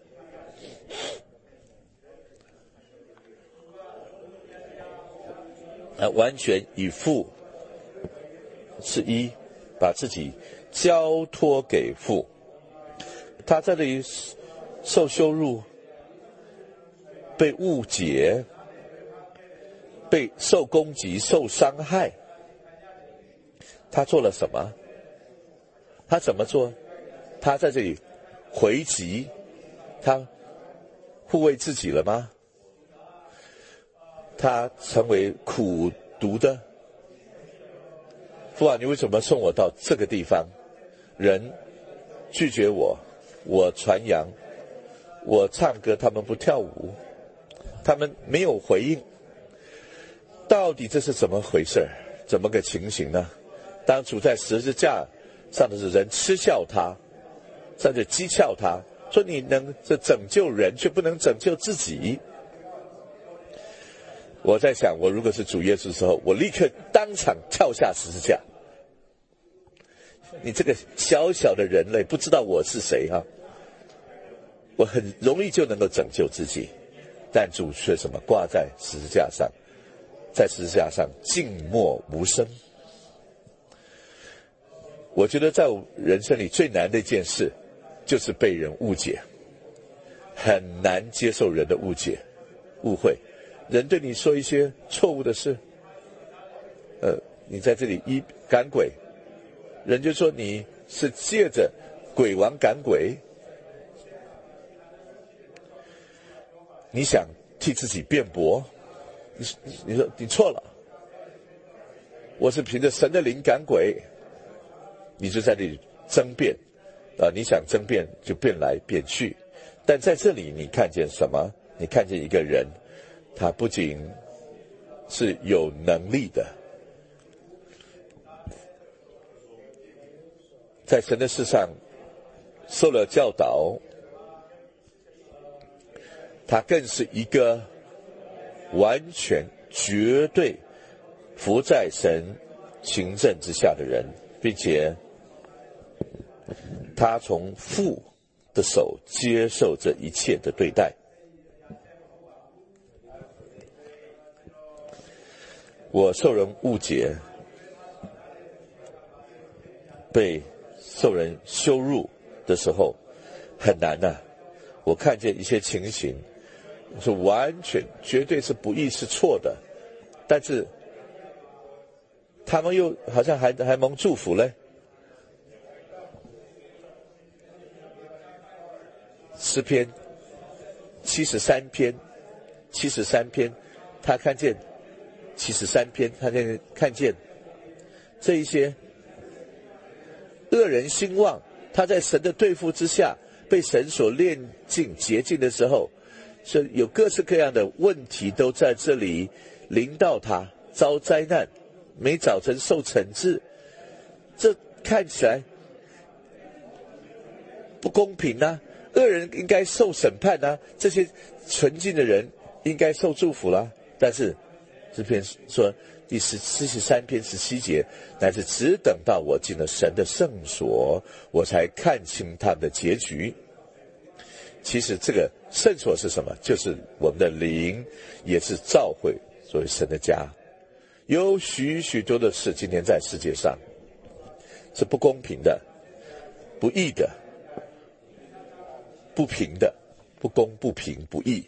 那完全以父是一，把自己交托给父。他在这里受羞辱，被误解，被受攻击，受伤害，他做了什么？他怎么做？他在这里回击，他护卫自己了吗？他成为苦毒的。父啊，你为什么送我到这个地方？人拒绝我，我传扬，我唱歌，他们不跳舞，他们没有回应。到底这是怎么回事？怎么个情形呢？当主在十字架上的人嗤笑他，甚至讥诮他，说你能这拯救人，却不能拯救自己。我在想，我如果是主耶稣的时候，我立刻当场跳下十字架。你这个小小的人类，不知道我是谁哈、啊？我很容易就能够拯救自己，但主却什么挂在十字架上，在十字架上静默无声。我觉得在我人生里最难的一件事，就是被人误解，很难接受人的误解、误会。人对你说一些错误的事，呃，你在这里一赶鬼，人就说你是借着鬼王赶鬼。你想替自己辩驳，你你说你错了，我是凭着神的灵赶鬼，你就在这里争辩啊、呃！你想争辩就辩来辩去，但在这里你看见什么？你看见一个人，他不仅是有能力的，在神的事上受了教导，他更是一个完全绝对服在神行政之下的人，并且他从父的手接受这一切的对待。我受人误解，被受人羞辱的时候很难呐、啊。我看见一些情形是完全绝对是不义，是错的，但是他们又好像还还蒙祝福嘞。诗篇七十三篇，七十三篇，他看见七十三篇，他看看见这一些恶人兴旺，他在神的对付之下，被神所炼净洁净的时候，是有各式各样的问题都在这里临到他，遭灾难，每早晨受惩治，这看起来不公平啊！恶人应该受审判啊，这些纯净的人应该受祝福啦。但是这篇说第十四十三篇十七节，乃是只等到我进了神的圣所，我才看清他们的结局。其实这个圣所是什么？就是我们的灵，也是教会，所谓神的家。有许许多的事今天在世界上是不公平的、不义的、不平的、不公不平不义。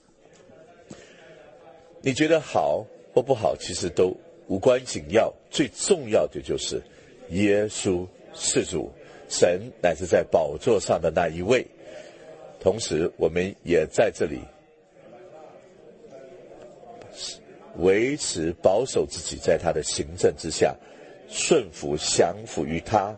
你觉得好或不好，其实都无关紧要，最重要的就是耶稣是主，神乃是在宝座上的那一位。同时我们也在这里维持保守自己在他的行政之下，顺服降服于他。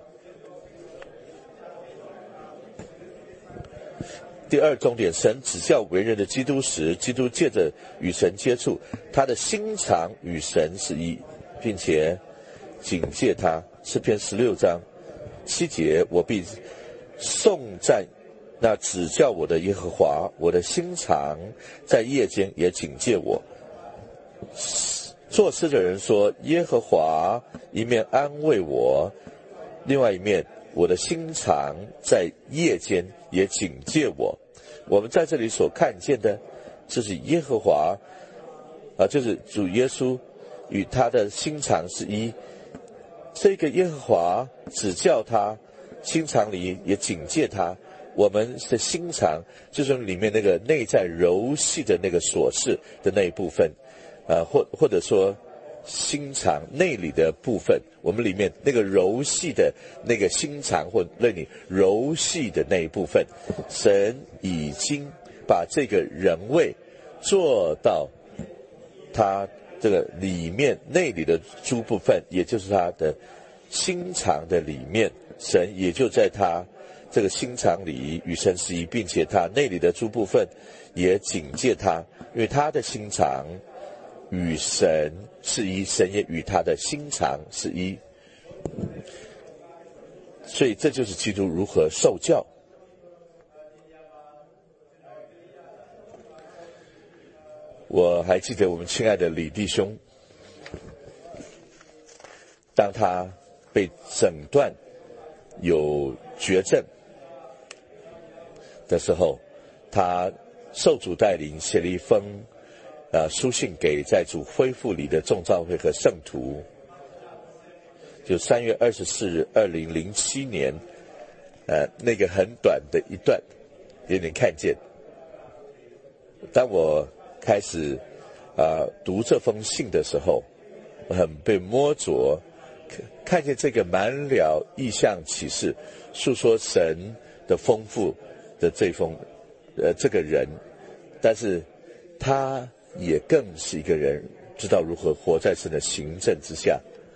第二重点，神指教为人的基督时，基督借着与神接触，他的心肠与神是一，并且警戒他。诗篇十六章七节，我必颂赞那指教我的耶和华，我的心肠在夜间也警戒我。作诗的人说，耶和华一面安慰我，另外一面我的心肠在夜间也警戒我。我们在这里所看见的，这是耶和华啊，就是主耶稣与他的心肠是一。这个耶和华指教他，心肠里也警戒他。我们的心肠就是里面那个内在柔细的那个琐事的那一部分，呃，或或者说心肠内里的部分，我们里面那个柔细的那个心肠或那里柔细的那一部分，神已经把这个人位做到他这个里面内里的诸部分，也就是他的心肠的里面，神也就在他这个心肠里与神是一，并且他内里的诸部分也警戒他，因为他的心肠与神是一，神也与他的心肠是一。所以这就是基督如何受教。我还记得我们亲爱的李弟兄，当他被诊断有绝症的时候，他受主带领写了一封呃书信给在主恢复里的众教会和圣徒。就三月二十四日二零零七年呃那个很短的一段给你看见。当我开始啊、呃、读这封信的时候，我很被摸着，看见这个满了异象启示，述说神的丰富的这封呃这个人，但是他也更是一个人，知道如何活在神的行政之下。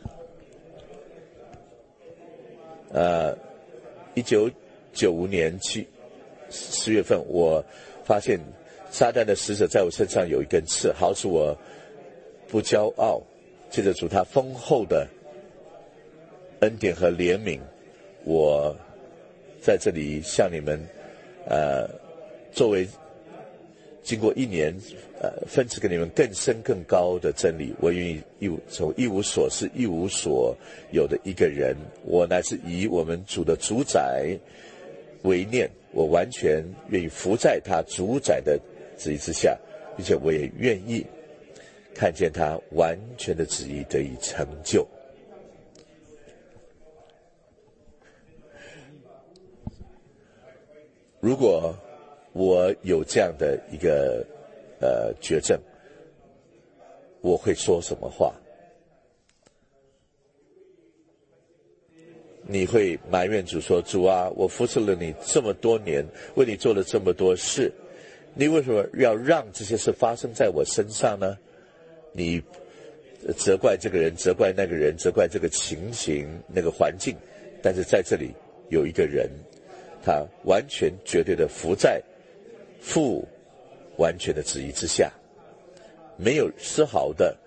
呃，一九九五年七十月份，我发现撒旦的使者在我身上有一根刺，好使我不骄傲。借着主他丰厚的恩典和怜悯，我在这里向你们，呃，作为经过一年，呃，分赐给你们更深更高的真理，我愿意一无从一无所事、一无所有的一个人，我乃是以我们主的主宰为念，我完全愿意服在他主宰的旨意之下，并且我也愿意看见他完全的旨意得以成就。如果我有这样的一个呃绝症，我会说什么话？你会埋怨主说，主啊，我服侍了你这么多年，为你做了这么多事，你为什么要让这些事发生在我身上呢？你责怪这个人，责怪那个人，责怪这个情形那个环境，但是在这里有一个人，他完全绝对的服在父完全的旨意之下，没有丝毫的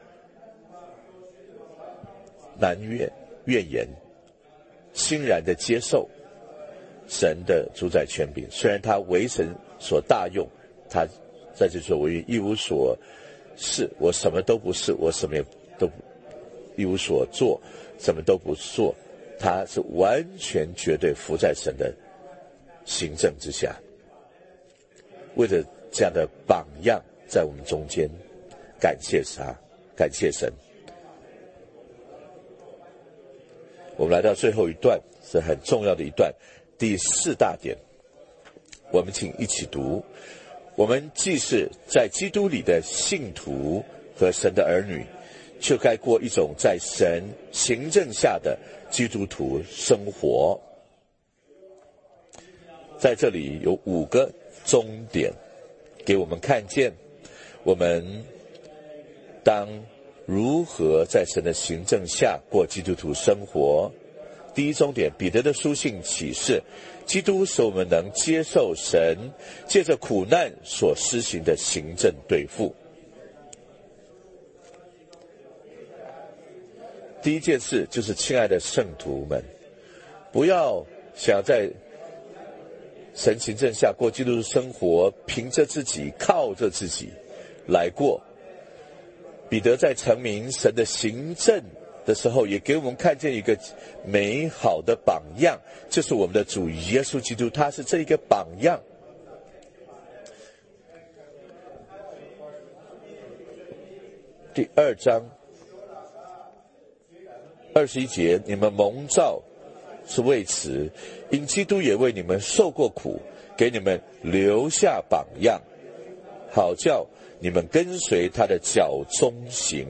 埋怨怨言，欣然的接受神的主宰权柄。虽然他为神所大用，他在这说我一无所是，我什么都不是，我什么也都一无所做，什么都不做，他是完全绝对服在神的行政之下。为了这样的榜样在我们中间，感谢他，感谢神。我们来到最后一段，是很重要的一段，第四大点，我们请一起读。我们既是在基督里的信徒和神的儿女，就该过一种在神行政下的基督徒生活。在这里有五个终点给我们看见，我们当如何在神的行政下过基督徒生活。第一终点，彼得的书信启示，基督使我们能接受神借着苦难所施行的行政对付。第一件事就是，亲爱的圣徒们，不要想在神行政下过基督徒生活，凭着自己靠着自己来过。彼得在阐明神的行政的时候，也给我们看见一个美好的榜样，就是我们的主耶稣基督，他是这一个榜样。第二章二十一节，你们蒙召是为此，因基督也为你们受过苦，给你们留下榜样，好叫你们跟随他的脚中行。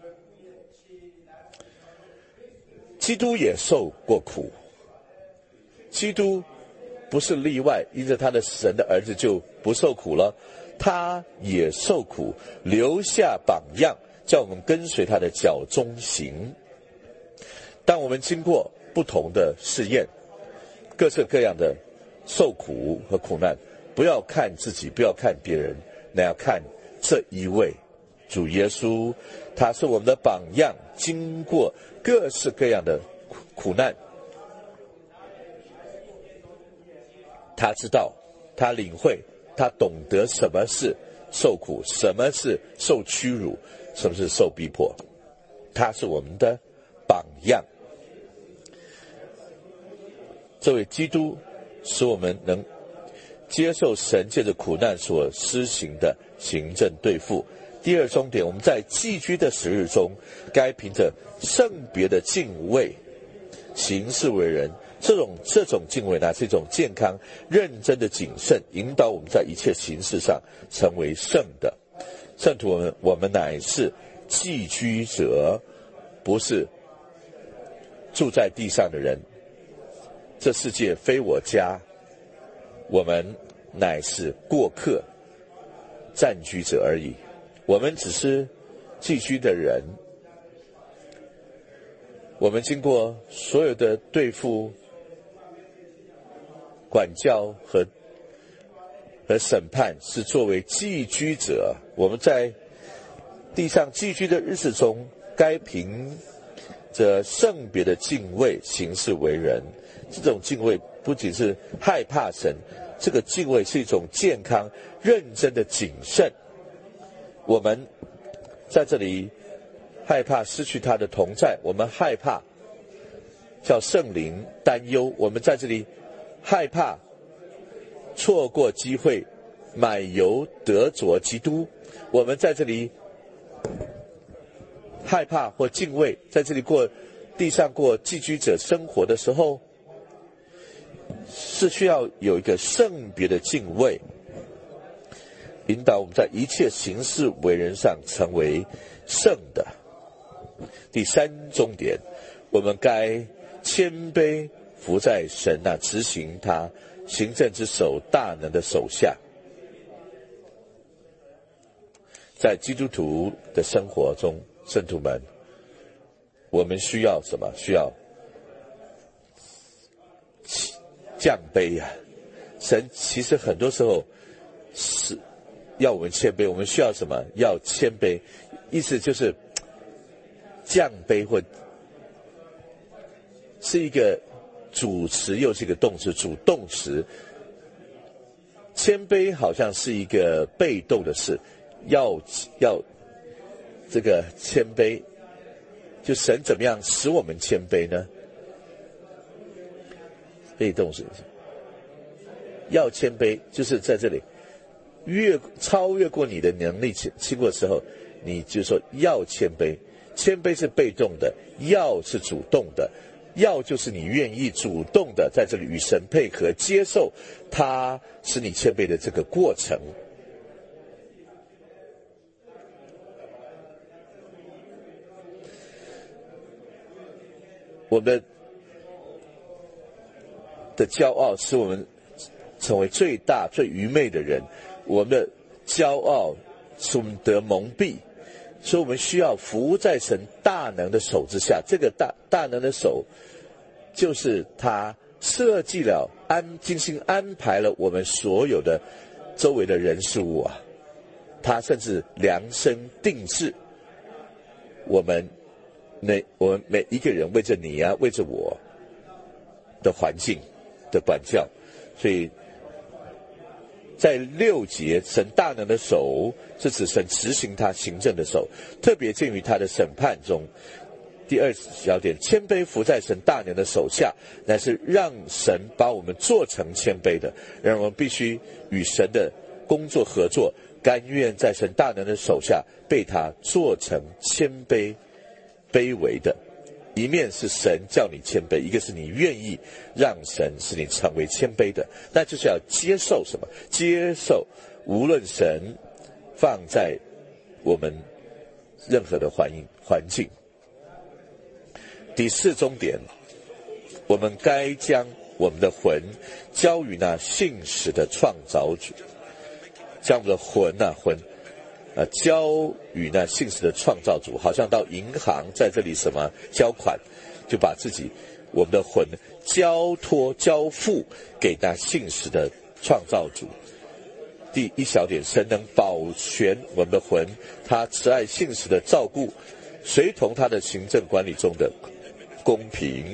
基督也受过苦，基督不是例外，因着他的神的儿子就不受苦了，他也受苦，留下榜样，叫我们跟随他的脚中行。当我们经过不同的试验，各式各样的受苦和苦难，不要看自己，不要看别人，那要看这一位主耶稣，他是我们的榜样，经过各式各样的苦难，他知道，他领会，他懂得什么是受苦，什么是受屈辱，什么是受逼迫，他是我们的榜样。这位基督使我们能接受神借着苦难所施行的行政对付。第二终点，我们在寄居的时日中，该凭着圣别的敬畏行事为人。这种这种敬畏呢，是一种健康认真的谨慎，引导我们在一切行事上成为圣的。圣徒们，我们乃是寄居者，不是住在地上的人。这世界非我家，我们乃是过客、暂居者而已。我们只是寄居的人，我们经过所有的对付、管教和和审判，是作为寄居者。我们在地上寄居的日子中，该凭着圣别的敬畏行事为人。这种敬畏不仅是害怕神，这个敬畏是一种健康认真的谨慎。我们在这里害怕失去他的同在，我们害怕叫圣灵担忧，我们在这里害怕错过机会买油得着基督，我们在这里害怕或敬畏，在这里过地上过寄居者生活的时候，是需要有一个圣别的敬畏，引导我们在一切行事为人上成为圣的。第三终点，我们该谦卑服在神那执行他行政之手大能的手下。在基督徒的生活中，圣徒们，我们需要什么？需要降卑啊！神其实很多时候是要我们谦卑，我们需要什么？要谦卑，意思就是降卑，或是一个主词又是一个动词，主动词。谦卑好像是一个被动的事，要要这个谦卑，就神怎么样使我们谦卑呢？被动式要谦卑，就是在这里越超越过你的能力经过的时候，你就说要谦卑。谦卑是被动的，要是主动的。要就是你愿意主动的在这里与神配合，接受他使你谦卑的这个过程。我们的骄傲使我们成为最大最愚昧的人，我们的骄傲使我们得蒙蔽，所以我们需要服在神大能的手之下。这个大大能的手就是他设计了安精心安排了我们所有的周围的人事物啊，他甚至量身定制我们每我们每一个人，为着你啊，为着我的环境的管教。所以在六节，神大能的手是指神执行他行政的手，特别见于他的审判中。第二小点，谦卑服在神大能的手下，乃是让神把我们做成谦卑的。然而我们必须与神的工作合作，甘愿在神大能的手下被他做成谦卑卑微的。一面是神叫你谦卑，一个是你愿意让神使你成为谦卑的。那就是要接受什么？接受无论神放在我们任何的环境环境。第四重点，我们该将我们的魂交于那信实的创造主，将我们的魂啊魂呃，交与那信实的创造主，好像到银行在这里什么交款，就把自己我们的魂交托交付给那信实的创造主。第一小点，神能保全我们的魂，他慈爱信实的照顾，随同他的行政管理中的公平。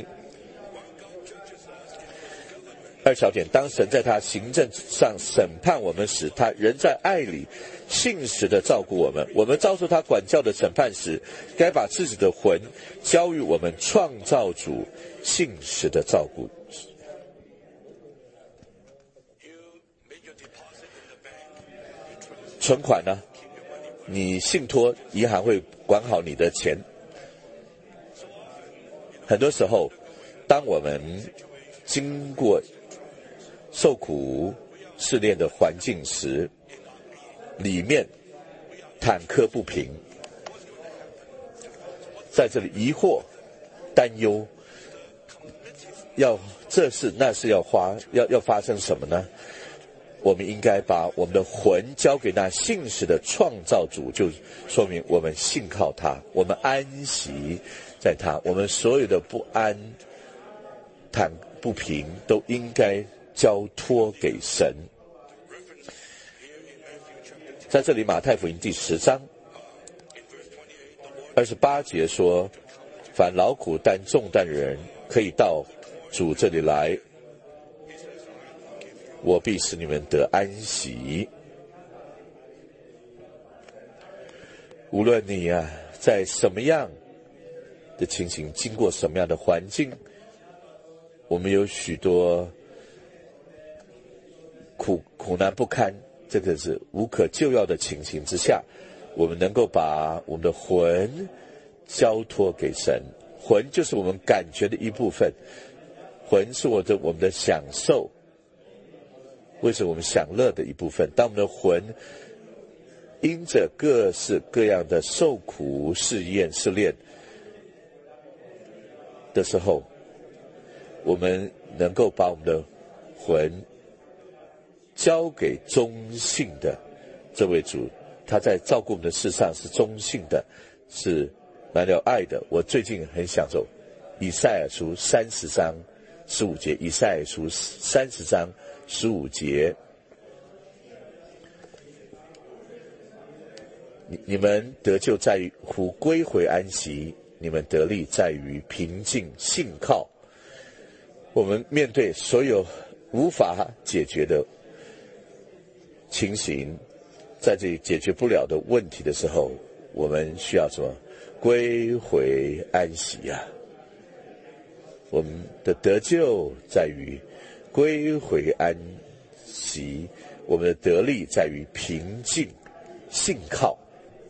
二小点，当神在他行政上审判我们时，他仍在爱里信实的照顾我们。我们遭受他管教的审判时，该把自己的魂交予我们创造主信实的照顾。存款呢？你信托银行会管好你的钱。很多时候，当我们经过受苦试炼的环境时，里面坎坷不平，在这里疑惑担忧，要这事那事要花要要发生什么呢？我们应该把我们的魂交给那信实的创造主，就说明我们信靠他，我们安息在他，我们所有的不安忐不平都应该交托给神。在这里马太福音第十章二十八节说，凡劳苦担重担的人可以到主这里来，我必使你们得安息。无论你啊在什么样的情形，经过什么样的环境，我们有许多苦苦难不堪，这个是无可救药的情形之下，我们能够把我们的魂交托给神。魂就是我们感觉的一部分，魂是我的我们的享受，为是我们享乐的一部分。当我们的魂因着各式各样的受苦试验试炼的时候，我们能够把我们的魂交给忠信的这位主，他在照顾我们的事上是忠信的，是满了爱的。我最近很享受以赛亚书三十章十五节，以赛亚书三十章十五节，你你们得救在于乎归回安息，你们得力在于平静信靠。我们面对所有无法解决的情形，在这里解决不了的问题的时候， 我们需要什么？归回安息呀、啊！我们的得救在于归回安息，我们的得力在于平静信靠。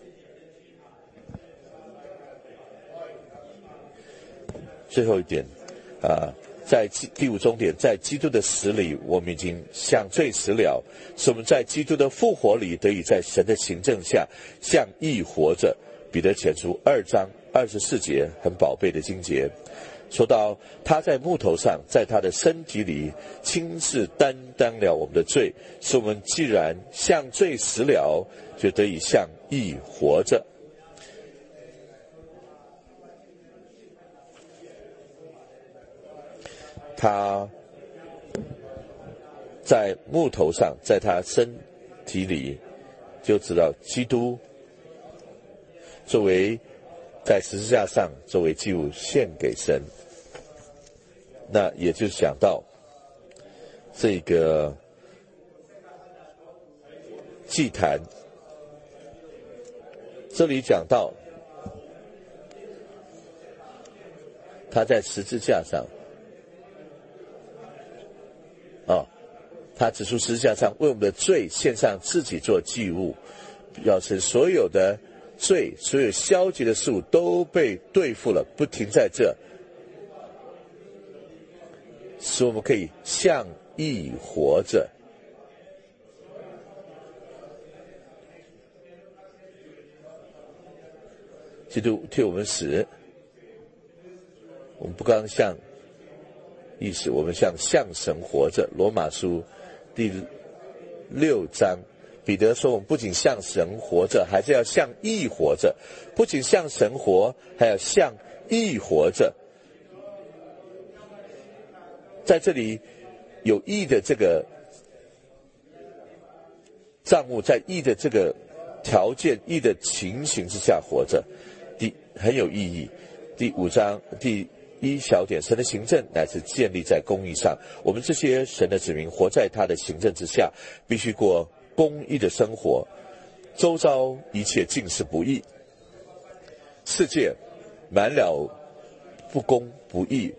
最后一点啊，在第五重点，在基督的死里，我们已经像罪死了，使我们在基督的复活里得以在神的行政下像义活着。彼得前书二章二十四节，很宝贝的经节，说到他在木头上，在他的身体里亲自担当了我们的罪，使我们既然像罪死了，就得以像义活着。他在木头上，在他身体里，就知道基督作为在十字架上作为祭物献给神。那也就想到这个祭坛，这里讲到他在十字架上啊，他指出十字架上为我们的罪献上自己做祭物，表示所有的罪，所有消极的事物都被对付了，不停在这，使我们可以像义活着。基督替我们死，我们不光像义死，我们像向神活着。罗马书第六章，彼得说我们不仅向神活着，还是要向义活着。不仅向神活，还要向义活着。在这里有义的这个账目，在义的这个条件、义的情形之下活着，第很有意义。第五章第一小点，神的行政乃是建立在公义上。我们这些神的子民活在他的行政之下，必须过公义的生活，周遭一切尽是不义，世界满了不公不义。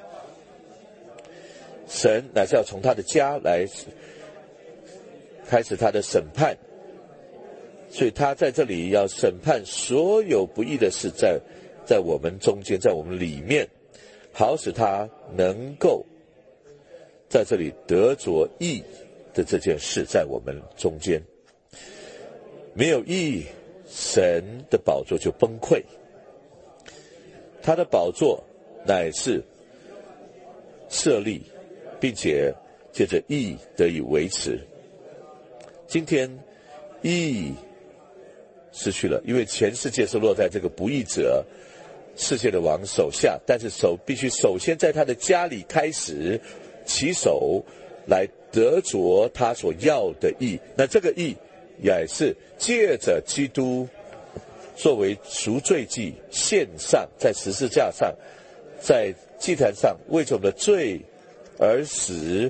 神乃是要从他的家来开始他的审判，所以他在这里要审判所有不义的事，在在我们中间，在我们里面，好使他能够在这里得着义的这件事在我们中间。没有义，神的宝座就崩溃。他的宝座乃是设立，并且借着义得以维持。今天义失去了，因为全世界是落在这个不义者世界的王手下，但是手必须首先在他的家里开始起手，来得着他所要的义。那这个义也是借着基督作为赎罪祭献上，在十字架上，在祭坛上为着我们的罪而死，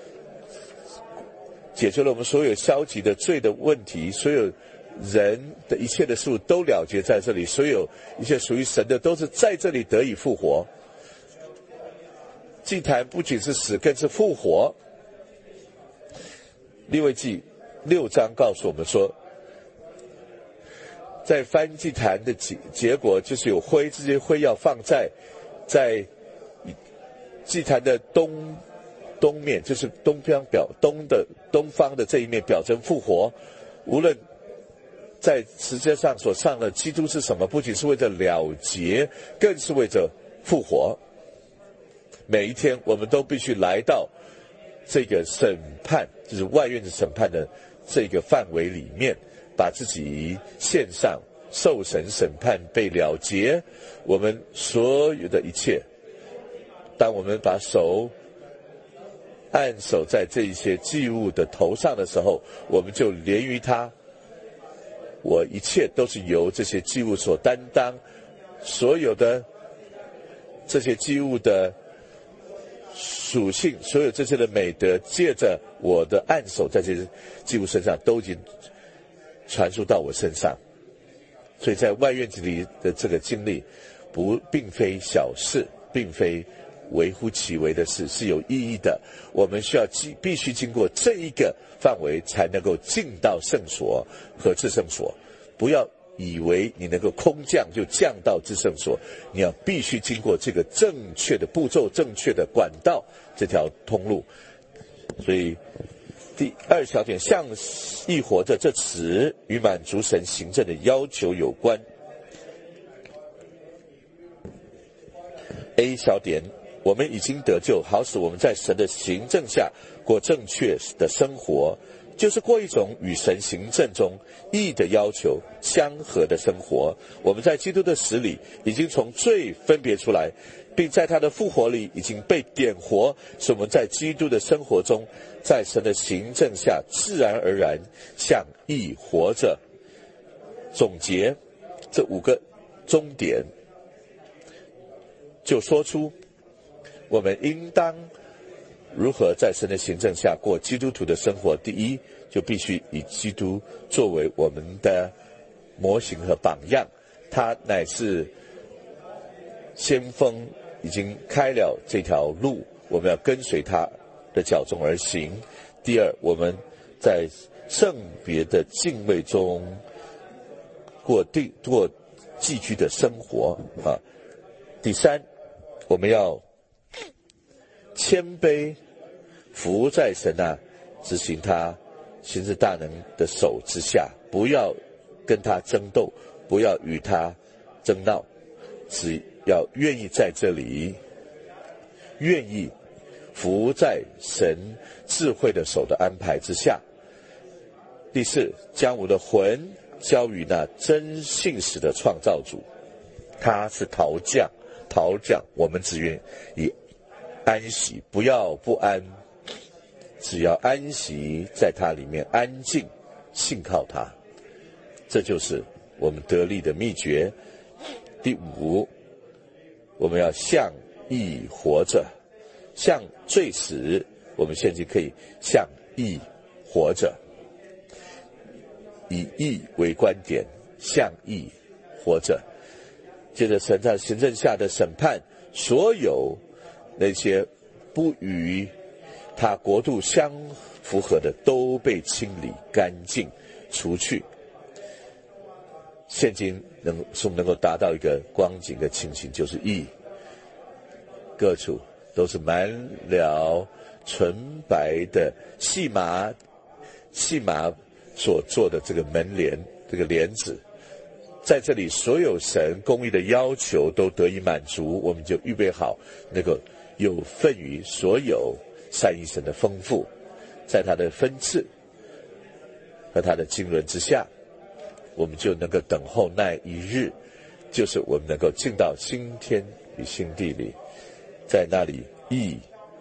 解决了我们所有消极的罪的问题，所有人的一切的事物都了结在这里，所有一切属于神的都是在这里得以复活。祭坛不仅是死，更是复活。利未记六章告诉我们说，在翻祭坛的结果就是有灰，这些灰要放在在祭坛的东东面，就是东方表东的东方的这一面，表征复活。无论在十字架上所上的基督是什么，不仅是为着了结，更是为着复活。每一天我们都必须来到这个审判，就是外院的审判的这个范围里面，把自己献上，受神审判，被了结我们所有的一切。当我们把手按手在这一些祭物的头上的时候，我们就连于他，我一切都是由这些祭物所担当，所有的这些祭物的属性，所有这些的美德，借着我的按手在这些祭物身上，都已经传输到我身上。 所以在外院子里的这个经历，不并非小事，并非微乎其微的事，是有意义的。我们需要必须经过这一个范围，才能够进到圣所和至圣所。不要以为你能够空降就降到至圣所，你要必须经过这个正确的步骤、正确的管道，这条通路。所以第二小点，像义活着这词与满足神行政的要求有关。A 小点，我们已经得救，好使我们在神的行政下过正确的生活，就是过一种与神行政中义的要求相合的生活。我们在基督的死里已经从罪分别出来，并在他的复活里已经被点活，使我们在基督的生活中，在神的行政下自然而然像义活着。总结这五个终点，就说出我们应当如何在神的行政下过基督徒的生活。第一，就必须以基督作为我们的模型和榜样，他乃是先锋，已经开了这条路，我们要跟随他的脚踪而行。第二，我们在圣别的敬畏中过地过寄居的生活啊。第三，我们要谦卑服在神啊执行他行事大能的手之下，不要跟他争斗，不要与他争闹，只要愿意在这里，愿意服在神智慧的手的安排之下。第四，将我的魂交于那真信实的创造主，他是陶匠，陶匠，我们只愿以安息，不要不安，只要安息在他里面，安静信靠他，这就是我们得力的秘诀。第五，我们要像义活着，像罪死，我们现在可以像义活着，以义为观点，像义活着。接着神在行政下的审判，所有那些不与他国度相符合的都被清理干净除去。现今能是我们能够达到一个光景的情形，就是义各处都是满了纯白的细麻细麻所做的这个门帘，这个帘子，在这里所有神公义的要求都得以满足，我们就预备好那个有份于所有善意神的丰富，在他的分赐和他的经纶之下，我们就能够等候那一日，就是我们能够进到新天与新地里，在那里义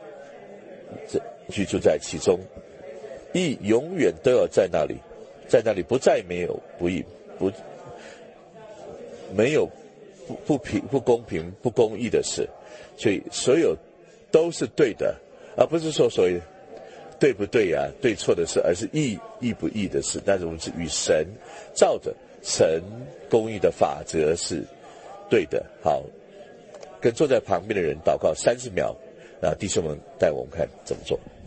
居住在其中，义永远都要在那里，在那里不再没有不义，不没有不不平不公平不公义的事，所以所有都是对的，而不是说所谓对不对啊对错的事，而是义义不义的事。但是我们是与神照着神公义的法则是对的。好，跟坐在旁边的人祷告三十秒，那弟兄们带我们看怎么做。